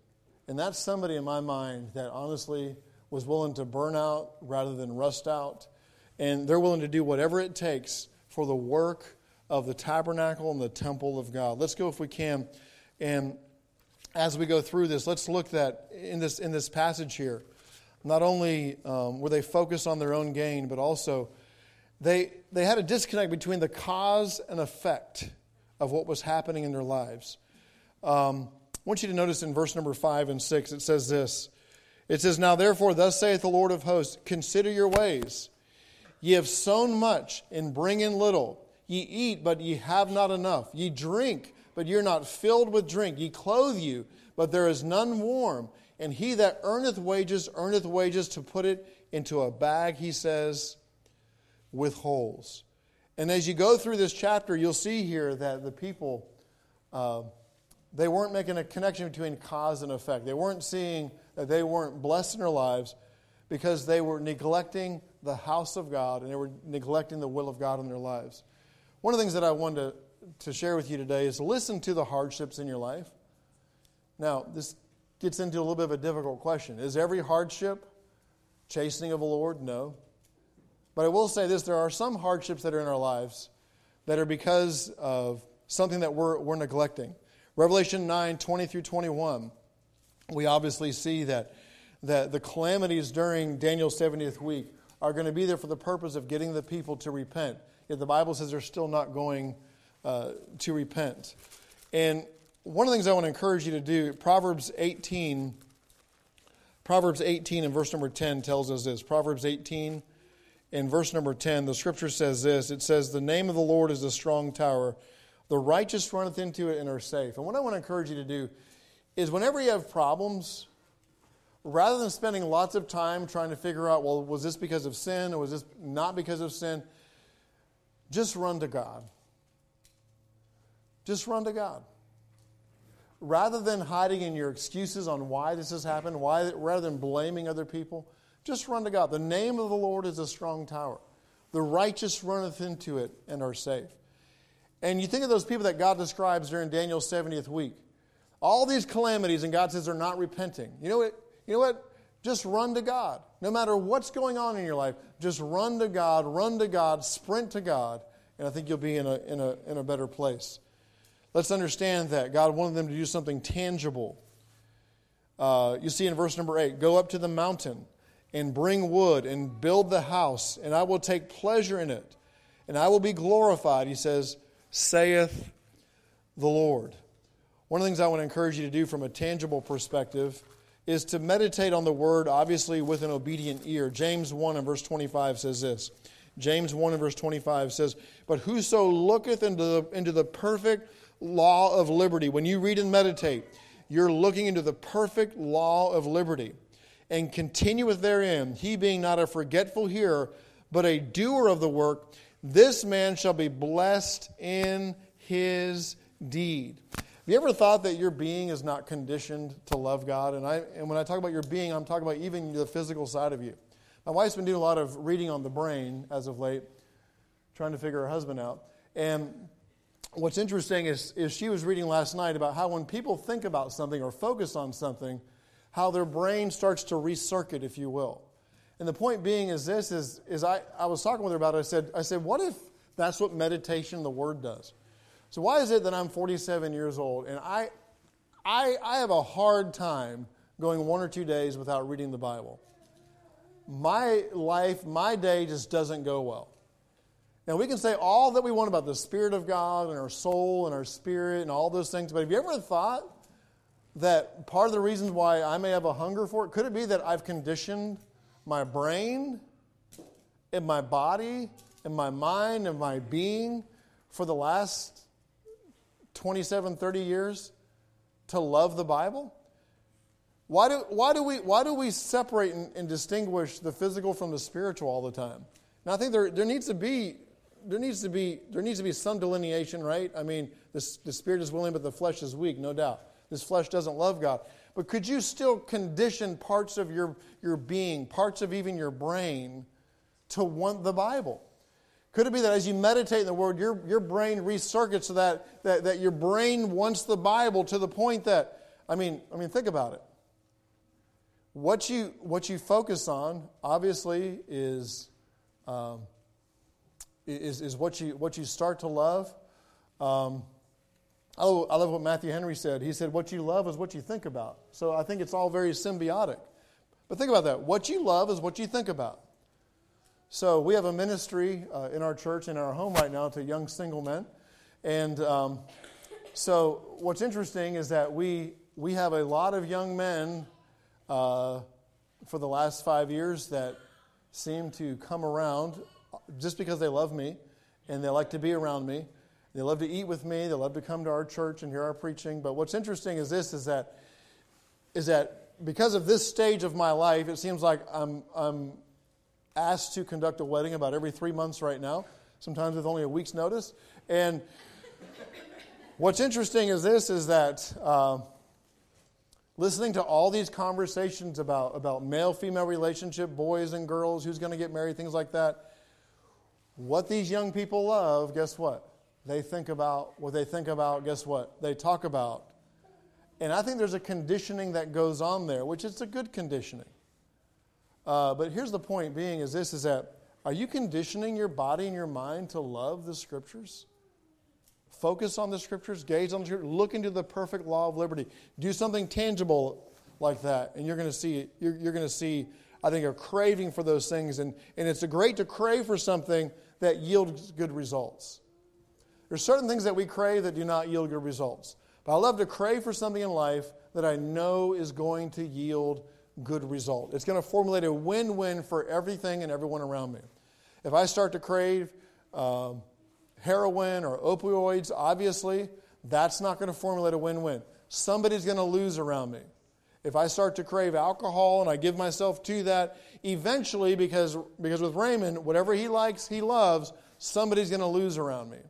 And that's somebody in my mind that honestly was willing to burn out rather than rust out. And they're willing to do whatever it takes for the work of the tabernacle and the temple of God. Let's go, if we can, and as we go through this, let's look at in this passage here, not only were they focused on their own gain, but also they had a disconnect between the cause and effect of what was happening in their lives. I want you to notice in verse number 5 and 6, it says this. It says, "Now therefore, thus saith the Lord of hosts, consider your ways. Ye have sown much, and bring in little. Ye eat, but ye have not enough. Ye drink, but ye are not filled with drink. Ye clothe you, but there is none warm. And he that earneth wages to put it into a bag," he says, "with holes." And as you go through this chapter, you'll see here that the people, they weren't making a connection between cause and effect. They weren't seeing that they weren't blessed in their lives because they were neglecting the house of God and they were neglecting the will of God in their lives. One of the things that I wanted to share with you today is listen to the hardships in your life. Now, this gets into a little bit of a difficult question. Is every hardship chastening of the Lord? No. But I will say this, there are some hardships that are in our lives that are because of something that we're neglecting. Revelation 9, 20 through 21, we obviously see that the calamities during Daniel's 70th week are going to be there for the purpose of getting the people to repent. Yet the Bible says they're still not going to repent. And one of the things I want to encourage you to do, Proverbs 18 and verse number 10 tells us this. Proverbs 18 and verse number 10, the scripture says this. It says, "The name of the Lord is a strong tower. The righteous runneth into it and are safe." And what I want to encourage you to do is whenever you have problems, rather than spending lots of time trying to figure out, well, was this because of sin or was this not because of sin, just run to God. Just run to God. Rather than hiding in your excuses on why this has happened, rather than blaming other people, just run to God. The name of the Lord is a strong tower. The righteous runneth into it and are safe. And you think of those people that God describes during Daniel's 70th week. All these calamities, and God says they're not repenting. You know what? Just run to God. No matter what's going on in your life, just run to God, sprint to God, and I think you'll be in a better place. Let's understand that God wanted them to do something tangible. You see in verse number 8, "Go up to the mountain and bring wood and build the house, and I will take pleasure in it, and I will be glorified," he says, "saith the Lord." One of the things I want to encourage you to do from a tangible perspective is to meditate on the word, obviously with an obedient ear. James 1 and verse 25 says this. James 1 and verse 25 says, "But whoso looketh into the perfect law of liberty," when you read and meditate, you're looking into the perfect law of liberty, "and continueth therein, he being not a forgetful hearer, but a doer of the work, this man shall be blessed in his deed." Have you ever thought that your being is not conditioned to love God? And when I talk about your being, I'm talking about even the physical side of you. My wife's been doing a lot of reading on the brain as of late, trying to figure her husband out. And what's interesting is she was reading last night about how when people think about something or focus on something, how their brain starts to recircuit, if you will. And the point being is this, I was talking with her about it. I said, what if that's what meditation, the Word, does? So why is it that I'm 47 years old and I have a hard time going 1 or 2 days without reading the Bible? My life, my day just doesn't go well. Now, we can say all that we want about the Spirit of God and our soul and our spirit and all those things, but have you ever thought that part of the reasons why I may have a hunger for it, could it be that I've conditioned my brain and my body and my mind and my being for the last 27, 30 years to love the Bible? Why do we separate and distinguish the physical from the spiritual all the time? Now, I think there needs to be some delineation, right? I mean, the spirit is willing, but the flesh is weak, no doubt. This flesh doesn't love God. But could you still condition parts of your being, parts of even your brain, to want the Bible? Could it be that as you meditate in the Word, your brain recircuits so that your brain wants the Bible to the point that, I mean, think about it. what you focus on, obviously, is what you start to love. I love what Matthew Henry said. He said, what you love is what you think about. So I think it's all very symbiotic. But think about that. What you love is what you think about. So we have a ministry in our church, in our home right now, to young single men. And so what's interesting is that we have a lot of young men for the last 5 years that seem to come around just because they love me and they like to be around me. They love to eat with me. They love to come to our church and hear our preaching. But what's interesting is that because of this stage of my life, it seems like I'm asked to conduct a wedding about every 3 months right now, sometimes with only a week's notice. And what's interesting is that listening to all these conversations about male-female relationship, boys and girls, who's going to get married, things like that, what these young people love, guess what? They think about what they think about, guess what? They talk about. And I think there's a conditioning that goes on there, which is a good conditioning. But here's the point being is that are you conditioning your body and your mind to love the Scriptures? Focus on the Scriptures, gaze on the Scriptures, look into the perfect law of liberty. Do something tangible like that, and you're going to see, I think, a craving for those things. And it's great to crave for something that yields good results. There's certain things that we crave that do not yield good results. But I love to crave for something in life that I know is going to yield good result. It's going to formulate a win-win for everything and everyone around me. If I start to crave heroin or opioids, obviously, that's not going to formulate a win-win. Somebody's going to lose around me. If I start to crave alcohol and I give myself to that, eventually, because with Raymond, whatever he likes, he loves, somebody's going to lose around me.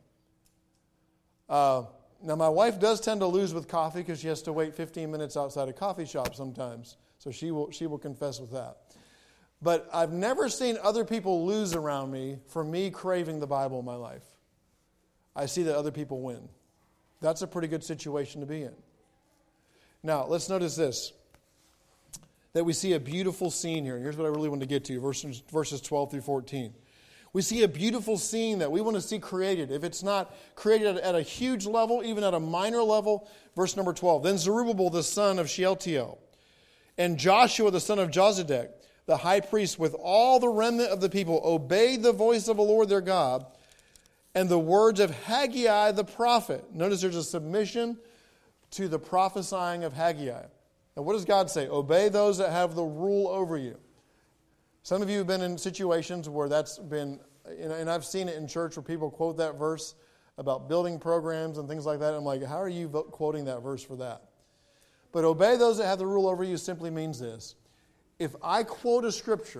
Now, my wife does tend to lose with coffee because she has to wait 15 minutes outside a coffee shop sometimes. So she will confess with that. But I've never seen other people lose around me for me craving the Bible in my life. I see that other people win. That's a pretty good situation to be in. Now, let's notice this. That we see a beautiful scene here. And here's what I really want to get to, verses 12 through 14. We see a beautiful scene that we want to see created. If it's not created at a huge level, even at a minor level, verse number 12. Then Zerubbabel the son of Shealtiel, and Joshua the son of Jozadak, the high priest, with all the remnant of the people, obeyed the voice of the Lord their God and the words of Haggai the prophet. Notice there's a submission to the prophesying of Haggai. Now what does God say? Obey those that have the rule over you. Some of you have been in situations where that's been, and I've seen it in church where people quote that verse about building programs and things like that. I'm like, how are you quoting that verse for that? But obey those that have the rule over you simply means this. If I quote a scripture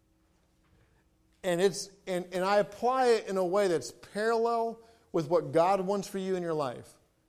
and I apply it in a way that's parallel with what God wants for you in your life,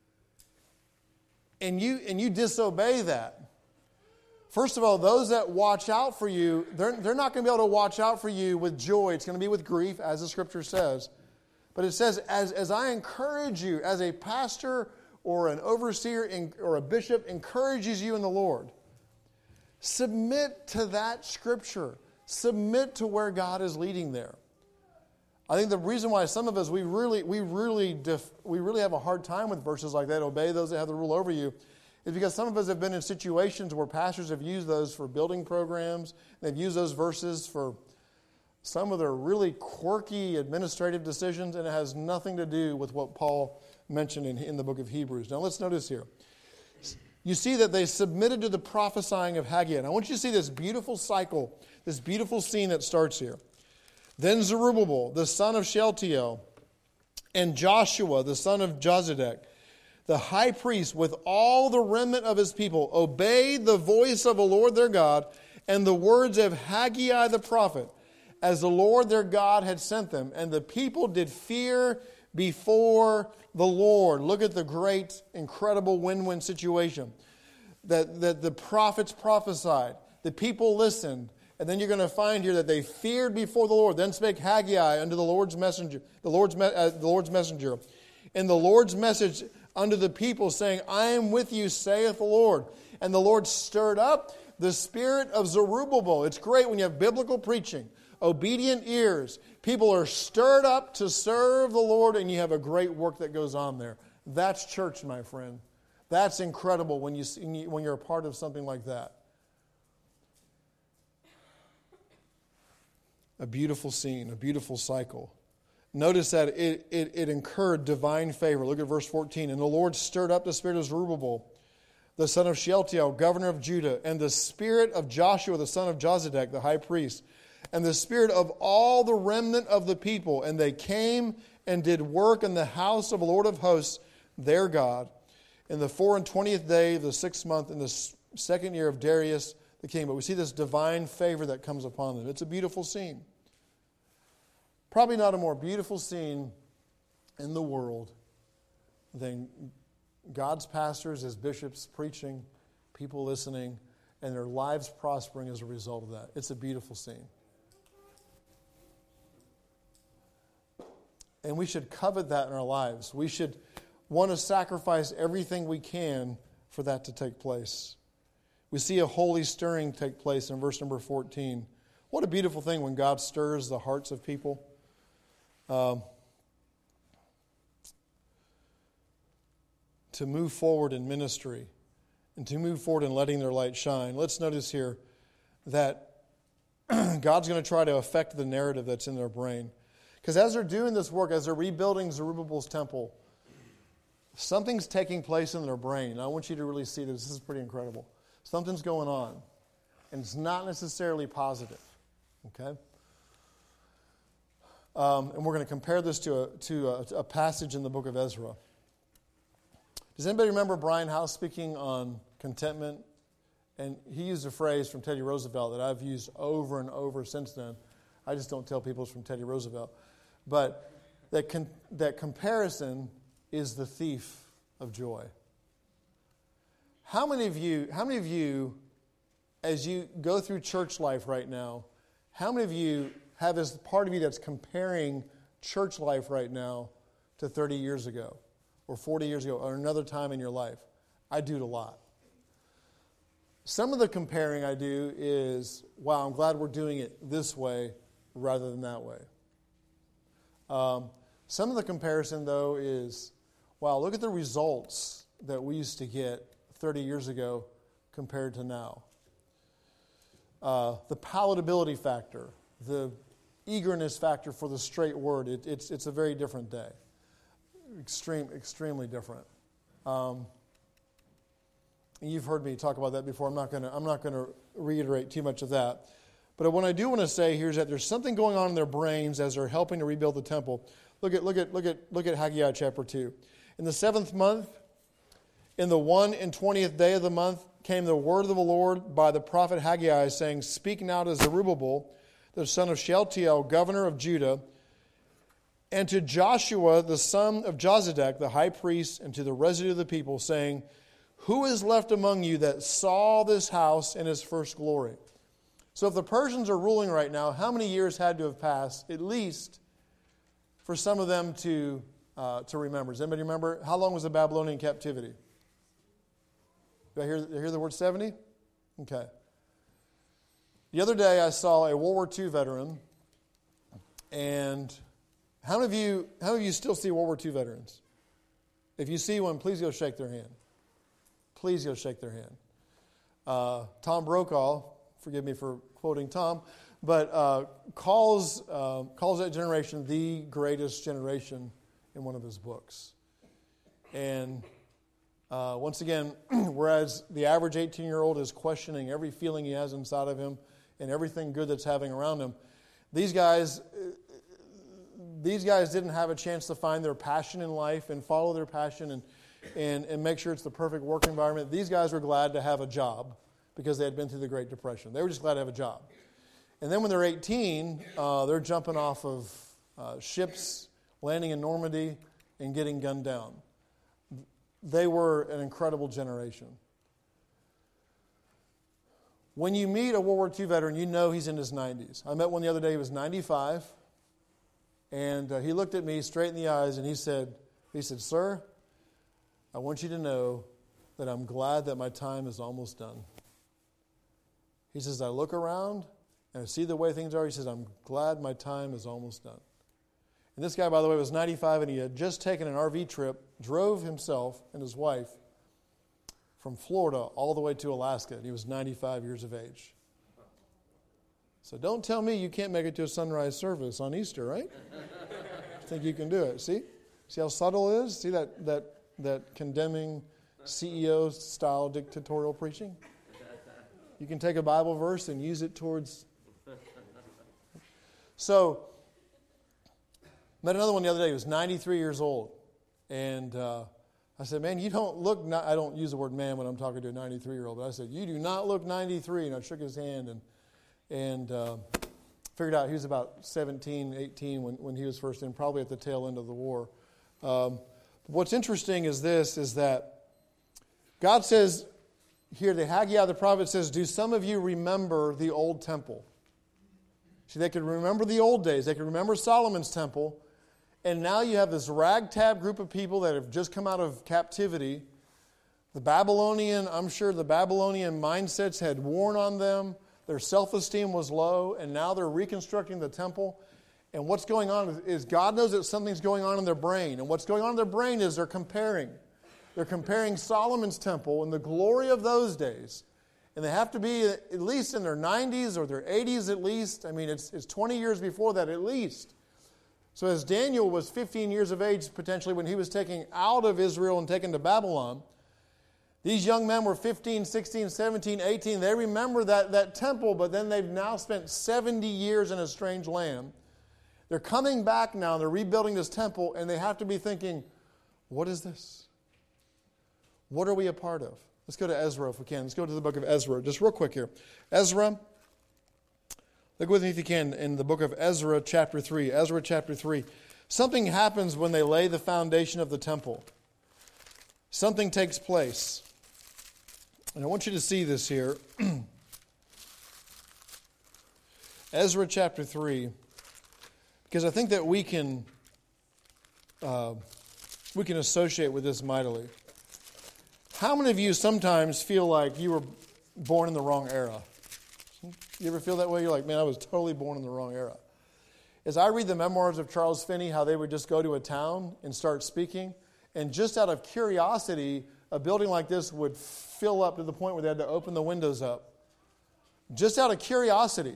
and you disobey that, first of all, those that watch out for you, they're not going to be able to watch out for you with joy. It's going to be with grief, as the Scripture says. But it says, as I encourage you, as a pastor or an overseer or a bishop encourages you in the Lord, submit to that Scripture. Submit to where God is leading there. I think the reason why some of us, we really have a hard time with verses like that, obey those that have the rule over you, is because some of us have been in situations where pastors have used those for building programs. They've used those verses for some of their really quirky administrative decisions, and it has nothing to do with what Paul mentioned in the book of Hebrews. Now let's notice here. You see that they submitted to the prophesying of Haggai. And I want you to see this beautiful cycle, this beautiful scene that starts here. Then Zerubbabel, the son of Shealtiel, and Joshua, the son of Jozadak, the high priest, with all the remnant of his people, obeyed the voice of the Lord their God and the words of Haggai the prophet, as the Lord their God had sent them. And the people did fear before the Lord. Look at the great, incredible win-win situation. That the prophets prophesied. The people listened. And then you're going to find here that they feared before the Lord. Then spake Haggai unto the Lord's messenger. The Lord's messenger. And the Lord's message unto the people, saying, I am with you, saith the Lord. And the Lord stirred up The spirit of Zerubbabel. It's great when you have biblical preaching, obedient ears. People are stirred up to serve the Lord, and you have a great work that goes on there. That's church, my friend. That's incredible when you're a part of something like that. A beautiful scene, a beautiful cycle. Notice that it incurred divine favor. Look at verse 14. And the Lord stirred up the spirit of Zerubbabel, the son of Shealtiel, governor of Judah, and the spirit of Joshua, the son of Jozadak, the high priest, and the spirit of all the remnant of the people. And they came and did work in the house of the Lord of hosts, their God, in the 24th day of the 6th month, in the second year of Darius the king. But we see this divine favor that comes upon them. It's a beautiful scene. Probably not a more beautiful scene in the world than God's pastors as bishops preaching, people listening, and their lives prospering as a result of that. It's a beautiful scene. And we should covet that in our lives. We should want to sacrifice everything we can for that to take place. We see a holy stirring take place in verse number 14. What a beautiful thing when God stirs the hearts of people. To move forward in ministry and to move forward in letting their light shine. Let's notice here that God's going to try to affect the narrative that's in their brain. Because as they're doing this work, as they're rebuilding Zerubbabel's temple, something's taking place in their brain. I want you to really see this. This is pretty incredible. Something's going on. And it's not necessarily positive. Okay? And we're going to compare this to a passage in the book of Ezra. Does anybody remember Brian House speaking on contentment? And he used a phrase from Teddy Roosevelt that I've used over and over since then. I just don't tell people it's from Teddy Roosevelt. But that comparison is the thief of joy. How many of you, as you go through church life right now, how many of you have this part of you that's comparing church life right now to 30 years ago or 40 years ago or another time in your life? I do it a lot. Some of the comparing I do is, wow, I'm glad we're doing it this way rather than that way. Some of the comparison, though, is, wow, look at the results that we used to get 30 years ago compared to now. The palatability factor, the eagerness factor for the straight word, it's a very different day. Extremely different. You've heard me talk about that before. I'm not going to reiterate too much of that. But what I do want to say here is that there's something going on in their brains as they're helping to rebuild the temple. Look at Haggai chapter 2. In the 7th month, in the 21st day of the month, came the word of the Lord by the prophet Haggai, saying, "Speak now to Zerubbabel, the son of Shealtiel, governor of Judah, and to Joshua, the son of Jozadak, the high priest, and to the residue of the people, saying, Who is left among you that saw this house in its first glory?" So if the Persians are ruling right now, how many years had to have passed, at least, for some of them to remember? Does anybody remember? How long was the Babylonian captivity? Do I hear the word 70? Okay. The other day I saw a World War II veteran, and how many of you still see World War II veterans? If you see one, please go shake their hand. Please go shake their hand. Tom Brokaw, forgive me for quoting Tom, but calls that generation the greatest generation in one of his books. And once again, whereas the average 18-year-old is questioning every feeling he has inside of him and everything good that's happening around him, these guys didn't have a chance to find their passion in life and follow their passion and make sure it's the perfect work environment. These guys were glad to have a job because they had been through the Great Depression. They were just glad to have a job. And then when they're 18, they're jumping off of ships, landing in Normandy, and getting gunned down. They were an incredible generation. When you meet a World War II veteran, you know he's in his 90s. I met one the other day, he was 95, and he looked at me straight in the eyes, and he said, "Sir, I want you to know that I'm glad that my time is almost done." He says, I look around and I see the way things are. He says, I'm glad my time is almost done. And this guy, by the way, was 95, and he had just taken an RV trip, drove himself and his wife from Florida all the way to Alaska, and he was 95 years of age. So don't tell me you can't make it to a sunrise service on Easter, right? I think you can do it. See how subtle it is? See that condemning CEO-style dictatorial preaching? You can take a Bible verse and use it towards... So, met another one the other day. He was 93 years old. And I said, man, you don't look... I don't use the word man when I'm talking to a 93-year-old, but I said, you do not look 93. And I shook his hand and figured out he was about 17, 18 when he was first in, probably at the tail end of the war. What's interesting is that God says... Here, the Haggai the prophet says, do some of you remember the old temple? See, they could remember the old days. They could remember Solomon's temple. And now you have this ragtag group of people that have just come out of captivity. I'm sure the Babylonian mindsets had worn on them. Their self-esteem was low. And now they're reconstructing the temple. And what's going on is God knows that something's going on in their brain. And what's going on in their brain is they're comparing. They're comparing Solomon's temple and the glory of those days. And they have to be at least in their 90s or their 80s at least. I mean, it's 20 years before that at least. So as Daniel was 15 years of age potentially when he was taken out of Israel and taken to Babylon, these young men were 15, 16, 17, 18. They remember that temple, but then they've now spent 70 years in a strange land. They're coming back now, and they're rebuilding this temple, and they have to be thinking, what is this? What are we a part of? Let's go to Ezra if we can. Let's go to the book of Ezra. Just real quick here. Ezra, look with me if you can in the book of Ezra chapter 3. Ezra chapter 3. Something happens when they lay the foundation of the temple. Something takes place. And I want you to see this here. Ezra chapter 3. Because I think that we can associate with this mightily. How many of you sometimes feel like you were born in the wrong era? You ever feel that way? You're like, man, I was totally born in the wrong era. As I read the memoirs of Charles Finney, how they would just go to a town and start speaking, and just out of curiosity, a building like this would fill up to the point where they had to open the windows up. Just out of curiosity.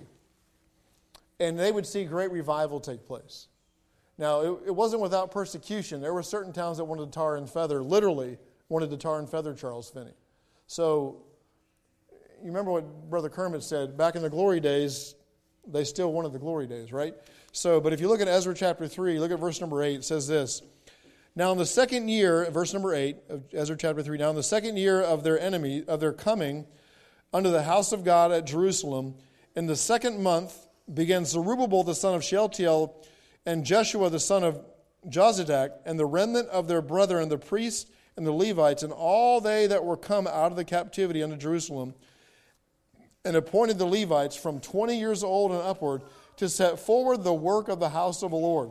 And they would see great revival take place. Now, it wasn't without persecution. There were certain towns that wanted to tar and feather, literally, wanted to tar and feather Charles Finney. So, you remember what Brother Kermit said, back in the glory days, they still wanted the glory days, right? So, but if you look at Ezra chapter 3, look at verse number 8, it says this. Now in the second year, verse number 8 of Ezra chapter 3, now in the second year of their coming unto the house of God at Jerusalem, in the second month began Zerubbabel the son of Shealtiel and Jeshua the son of Jozadak and the remnant of their brethren, the priests, and the Levites, and all they that were come out of the captivity unto Jerusalem, and appointed the Levites from 20 years old and upward to set forward the work of the house of the Lord.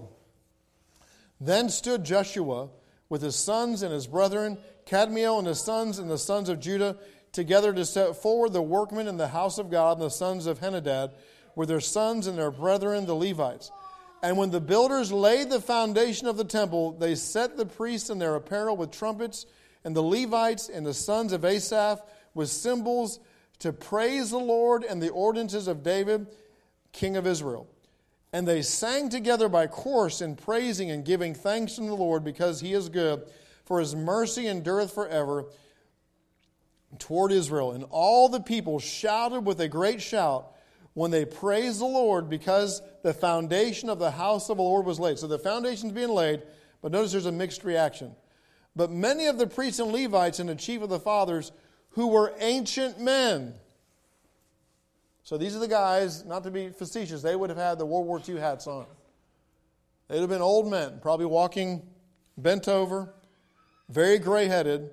Then stood Jeshua with his sons and his brethren, Kadmiel and the sons of Judah, together to set forward the workmen in the house of God, and the sons of Henadad, with their sons and their brethren, the Levites. And when the builders laid the foundation of the temple, they set the priests in their apparel with trumpets, and the Levites and the sons of Asaph with cymbals, to praise the Lord and the ordinances of David, king of Israel. And they sang together by chorus in praising and giving thanks unto the Lord, because he is good, for his mercy endureth forever toward Israel. And all the people shouted with a great shout when they praised the Lord, because the foundation of the house of the Lord was laid. So the foundation's being laid, but notice there's a mixed reaction. But many of the priests and Levites and the chief of the fathers, who were ancient men. So these are the guys, not to be facetious, they would have had the World War II hats on. They'd have been old men, probably walking bent over, very gray-headed,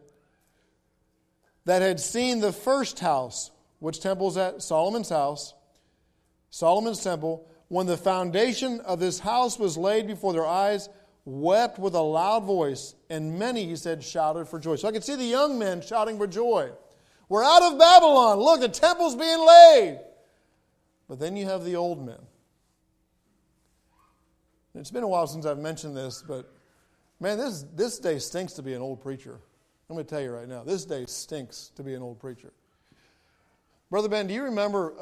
that had seen the first house. Which temple is that? Solomon's house. Solomon's temple. When the foundation of this house was laid before their eyes, wept with a loud voice, and many, he said, shouted for joy. So I could see the young men shouting for joy We're out of Babylon. Look, the temple's being laid. But then you have the old men. It's been a while since I've mentioned this, but man, this day stinks to be an old preacher. I'm going to tell you right now, this day stinks to be an old preacher. Brother Ben, do you remember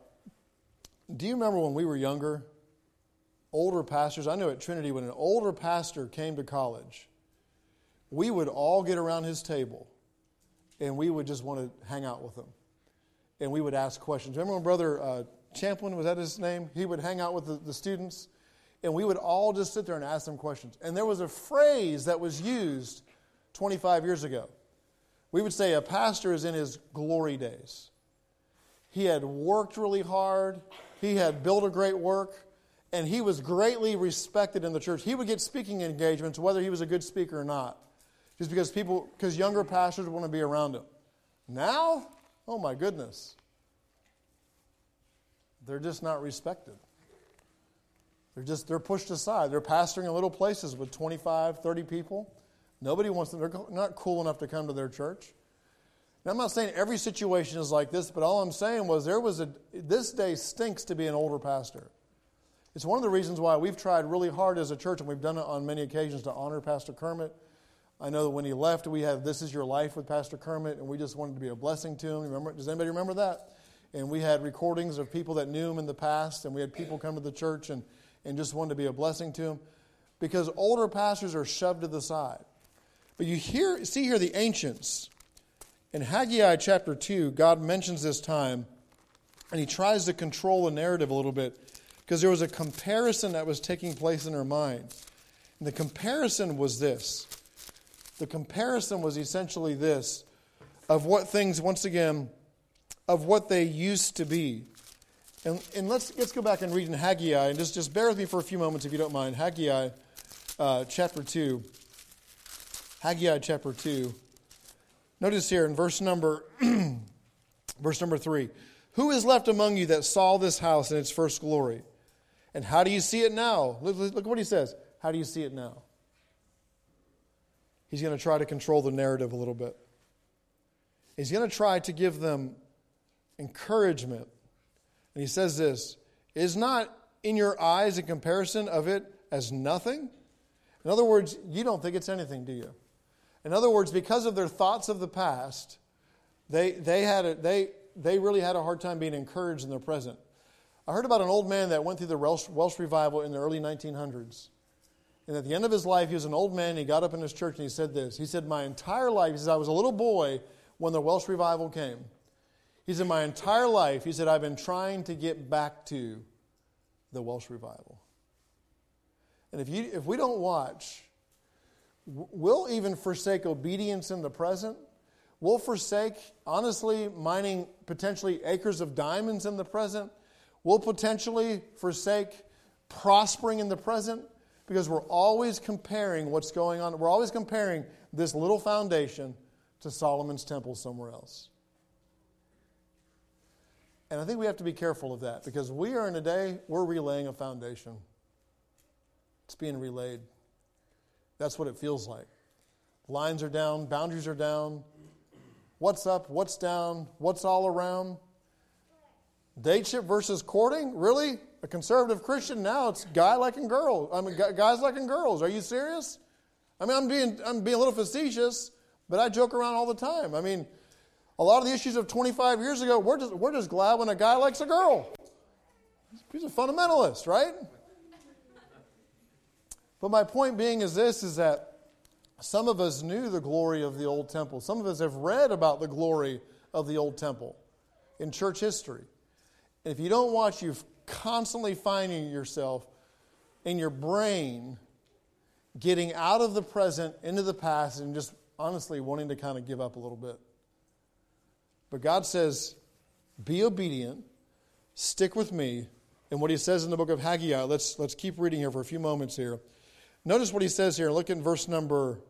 when we were younger, older pastors? I know at Trinity when an older pastor came to college, we would all get around his table and we would just want to hang out with him. And we would ask questions. Remember when Brother Champlin, was that his name? He would hang out with the students, and we would all just sit there and ask them questions. And there was a phrase that was used 25 years ago. We would say a pastor is in his glory days. He had worked really hard. He had built a great work, and he was greatly respected in the church. He would get speaking engagements, whether he was a good speaker or not, just because younger pastors want to be around him. Now, oh my goodness, they're just not respected. They're pushed aside. They're pastoring in little places with 25, 30 people. Nobody wants them. They're not cool enough to come to their church. Now, I'm not saying every situation is like this, but all I'm saying was this day stinks to be an older pastor. It's one of the reasons why we've tried really hard as a church, and we've done it on many occasions, to honor Pastor Kermit. I know that when he left, we had This Is Your Life with Pastor Kermit, and we just wanted to be a blessing to him. Remember? Does anybody remember that? And we had recordings of people that knew him in the past, and we had people come to the church and just wanted to be a blessing to him, because older pastors are shoved to the side. But you see here the ancients. In Haggai chapter 2, God mentions this time, and he tries to control the narrative a little bit, because there was a comparison that was taking place in their mind. And the comparison was this. The comparison was essentially this, of what things, once again, of what they used to be. And let's go back and read in Haggai, and just bear with me for a few moments if you don't mind. Haggai chapter 2. Haggai chapter 2. Notice here in verse number 3. Who is left among you that saw this house in its first glory? And how do you see it now? Look what he says. How do you see it now? He's going to try to control the narrative a little bit. He's going to try to give them encouragement. And he says this, is not in your eyes a comparison of it as nothing? In other words, you don't think it's anything, do you? In other words, because of their thoughts of the past, they really had a hard time being encouraged in their present. I heard about an old man that went through the Welsh revival in the early 1900s. And at the end of his life, he was an old man, and he got up in his church and he said this. He said, my entire life, he says, I was a little boy when the Welsh revival came. He said, my entire life, he said, I've been trying to get back to the Welsh revival. And if we don't watch, we'll even forsake obedience in the present. We'll forsake, honestly, mining potentially acres of diamonds in the present. We'll potentially forsake prospering in the present because we're always comparing what's going on. We're always comparing this little foundation to Solomon's temple somewhere else. And I think we have to be careful of that because we are in a day, we're relaying a foundation. It's being relayed. That's what it feels like. Lines are down, boundaries are down. What's up, what's down, what's all around? Dateship versus courting? Really? A conservative Christian? Now it's guys liking girls. Are you serious? I mean, I'm being a little facetious, but I joke around all the time. I mean, a lot of the issues of 25 years ago, we're just glad when a guy likes a girl. He's a fundamentalist, right? But my point being is this, is that some of us knew the glory of the old temple. Some of us have read about the glory of the old temple in church history. And if you don't watch, you're constantly finding yourself in your brain getting out of the present into the past and just honestly wanting to kind of give up a little bit. But God says, be obedient, stick with me. And what he says in the book of Haggai, let's keep reading here for a few moments here. Notice what he says here. Look at verse number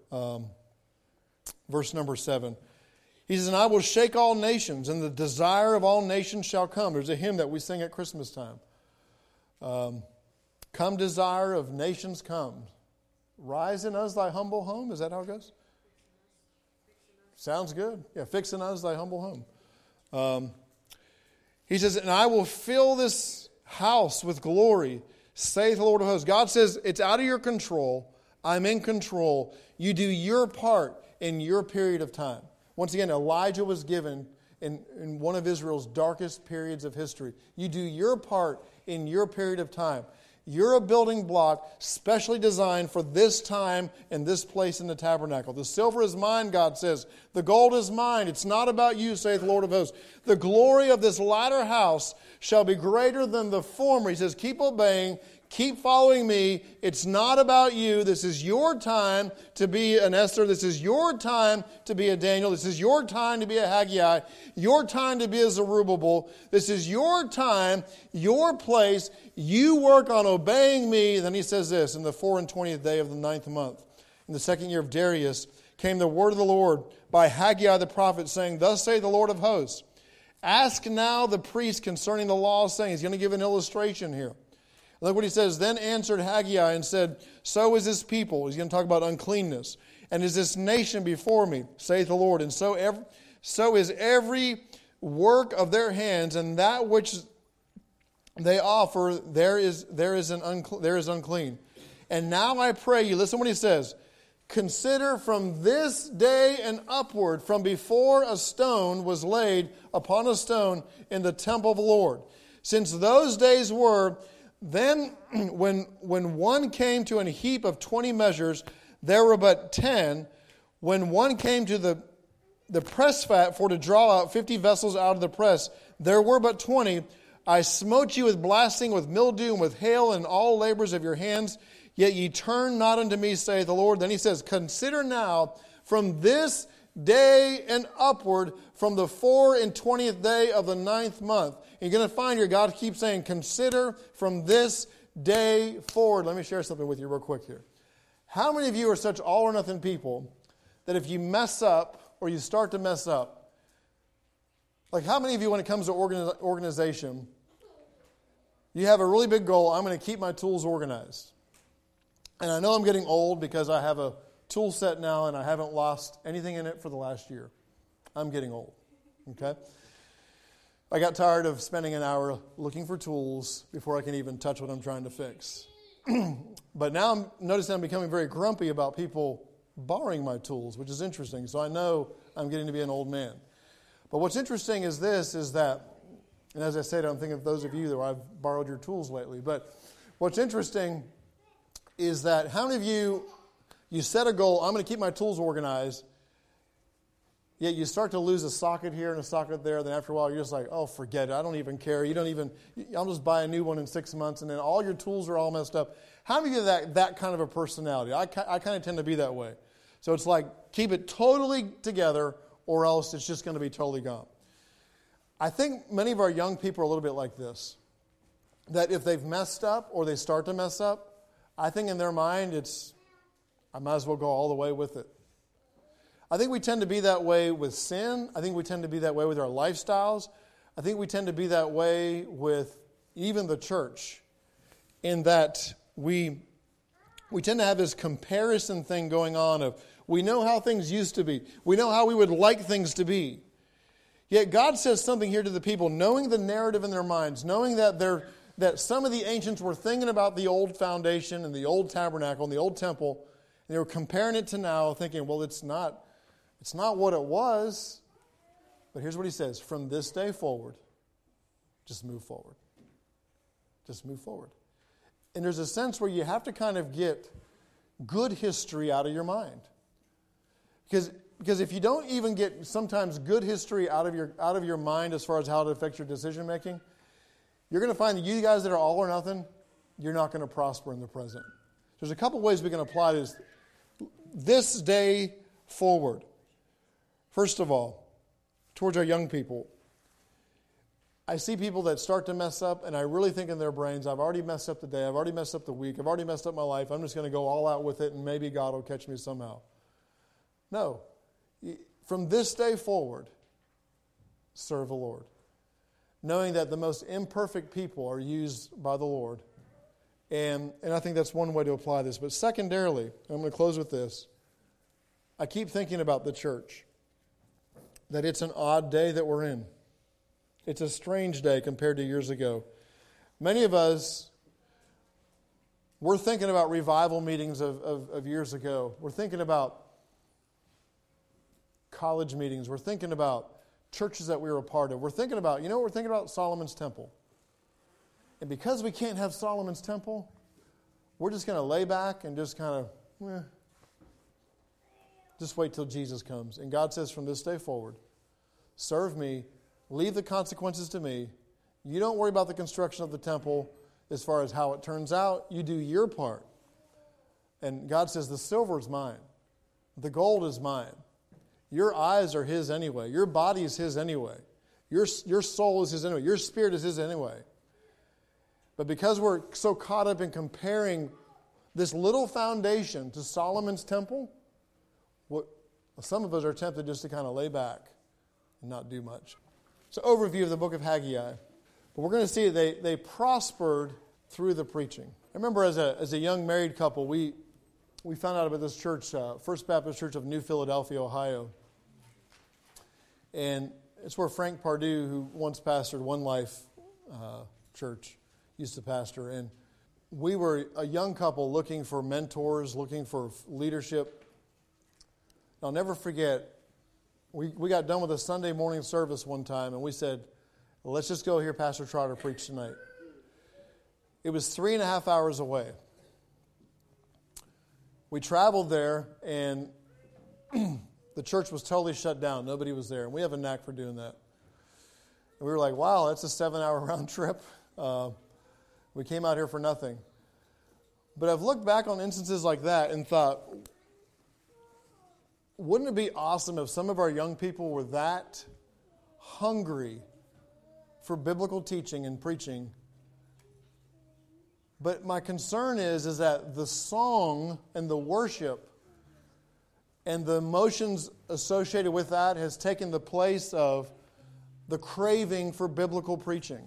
7. He says, and I will shake all nations, and the desire of all nations shall come. There's a hymn that we sing at Christmas time. Come, desire of nations, come. Rise in us thy humble home. Is that how it goes? Sounds good. Yeah, fixing us thy humble home. He says, and I will fill this house with glory, saith the Lord of hosts. God says, it's out of your control. I'm in control. You do your part in your period of time. Once again, Elijah was given in one of Israel's darkest periods of history. You do your part in your period of time. You're a building block specially designed for this time and this place in the tabernacle. The silver is mine, God says. The gold is mine. It's not about you, saith the Lord of hosts. The glory of this latter house shall be greater than the former. He says, keep obeying. Keep following me. It's not about you. This is your time to be an Esther. This is your time to be a Daniel. This is your time to be a Haggai. Your time to be a Zerubbabel. This is your time, your place. You work on obeying me. Then he says this, in the 24th day of the 9th month, in the 2nd year of Darius, came the word of the Lord by Haggai the prophet, saying, thus saith the Lord of hosts, ask now the priest concerning the law, saying, he's going to give an illustration here. Look what he says. Then answered Haggai and said, so is this people. He's going to talk about uncleanness. And is this nation before me, saith the Lord. And so is every work of their hands, and that which they offer, there is unclean. And now I pray you, listen what he says. Consider from this day and upward, from before a stone was laid upon a stone in the temple of the Lord. Since those days were, then when one came to a heap of 20 measures, there were but 10. When one came to the press fat for to draw out 50 vessels out of the press, there were but 20. I smote you with blasting, with mildew, and with hail, and all labors of your hands. Yet ye turn not unto me, saith the Lord. Then he says, consider now from this day and upward, from the 24th day of the 9th month. And you're going to find here, God keeps saying, consider from this day forward. Let me share something with you real quick here. How many of you are such all or nothing people that if you mess up or you start to mess up, like how many of you when it comes to organization, you have a really big goal, I'm going to keep my tools organized. And I know I'm getting old because I have a tool set now and I haven't lost anything in it for the last year. I'm getting old, okay? I got tired of spending an hour looking for tools before I can even touch what I'm trying to fix. But now I'm noticing I'm becoming very grumpy about people borrowing my tools, which is interesting. So I know I'm getting to be an old man. But what's interesting is this, is that, and as I said, I'm thinking of those of you that I've borrowed your tools lately. But what's interesting is that how many of you set a goal, I'm going to keep my tools organized, yet you start to lose a socket here and a socket there, then after a while you're just like, oh, forget it, I don't even care. I'll just buy a new one in 6 months, and then all your tools are all messed up. How many of you have that kind of a personality? I kind of tend to be that way. So it's like, keep it totally together, or else it's just going to be totally gone. I think many of our young people are a little bit like this, that if they've messed up or they start to mess up, I think in their mind I might as well go all the way with it. I think we tend to be that way with sin. I think we tend to be that way with our lifestyles. I think we tend to be that way with even the church, in that we tend to have this comparison thing going on of we know how things used to be. We know how we would like things to be. Yet God says something here to the people, knowing the narrative in their minds, knowing that some of the ancients were thinking about the old foundation and the old tabernacle and the old temple, and they were comparing it to now, thinking, well, it's not what it was. But here's what he says, from this day forward, just move forward. Just move forward. And there's a sense where you have to kind of get good history out of your mind. Because if you don't even get sometimes good history out of your mind as far as how it affects your decision making, you're going to find that you guys that are all or nothing, you're not going to prosper in the present. There's a couple ways we can apply this day forward. First of all, towards our young people, I see people that start to mess up, and I really think in their brains, I've already messed up the day, I've already messed up the week, I've already messed up my life, I'm just going to go all out with it, and maybe God will catch me somehow. No. From this day forward, serve the Lord. Knowing that the most imperfect people are used by the Lord. And I think that's one way to apply this. But secondarily, and I'm going to close with this, I keep thinking about the church. that it's an odd day that we're in. It's a strange day compared to years ago. Many of us, we're thinking about revival meetings of years ago. We're thinking about college meetings. We're thinking about churches that we were a part of. We're thinking about, we're thinking about Solomon's temple. And because we can't have Solomon's temple, we're just going to lay back and just kind of, just wait till Jesus comes. And God says from this day forward, serve me, leave the consequences to me. You don't worry about the construction of the temple as far as how it turns out. You do your part. And God says, the silver is mine. The gold is mine. Your eyes are His anyway. Your body is His anyway. Your soul is His anyway. Your spirit is His anyway. But because we're so caught up in comparing this little foundation to Solomon's temple, some of us are tempted just to kind of lay back and not do much. So, overview of the book of Haggai. But we're going to see they prospered through the preaching. I remember as a young married couple, we found out about this church, First Baptist Church of New Philadelphia, Ohio. And it's where Frank Pardue, who once pastored One Life Church, used to pastor. And we were a young couple looking for mentors, looking for leadership. I'll never forget, we got done with a Sunday morning service one time, and we said, well, let's just go hear Pastor Trotter preach tonight. It was 3.5 hours away. We traveled there, and the church was totally shut down. Nobody was there, and we have a knack for doing that. And we were like, wow, that's a 7-hour round trip. We came out here for nothing. But I've looked back on instances like that and thought, wouldn't it be awesome if some of our young people were that hungry for biblical teaching and preaching? But my concern is that the song and the worship and the emotions associated with that has taken the place of the craving for biblical preaching.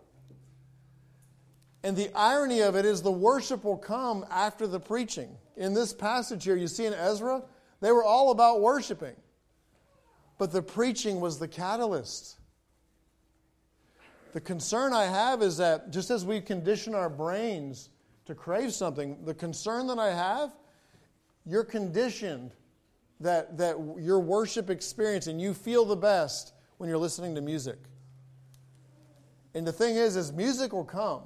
And the irony of it is the worship will come after the preaching. In this passage here, you see in Ezra, they were all about worshiping. But the preaching was the catalyst. The concern I have is that just as we condition our brains to crave something, the concern that I have, you're conditioned that your worship experience and you feel the best when you're listening to music. And the thing is music will come.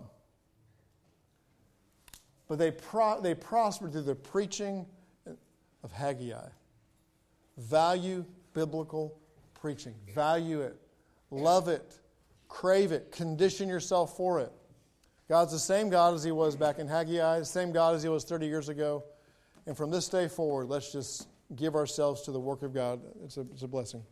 But they prospered through the preaching of Haggai. Value biblical preaching. Value it. Love it. Crave it. Condition yourself for it. God's the same God as He was back in Haggai, the same God as He was 30 years ago. And from this day forward, let's just give ourselves to the work of God. It's a blessing.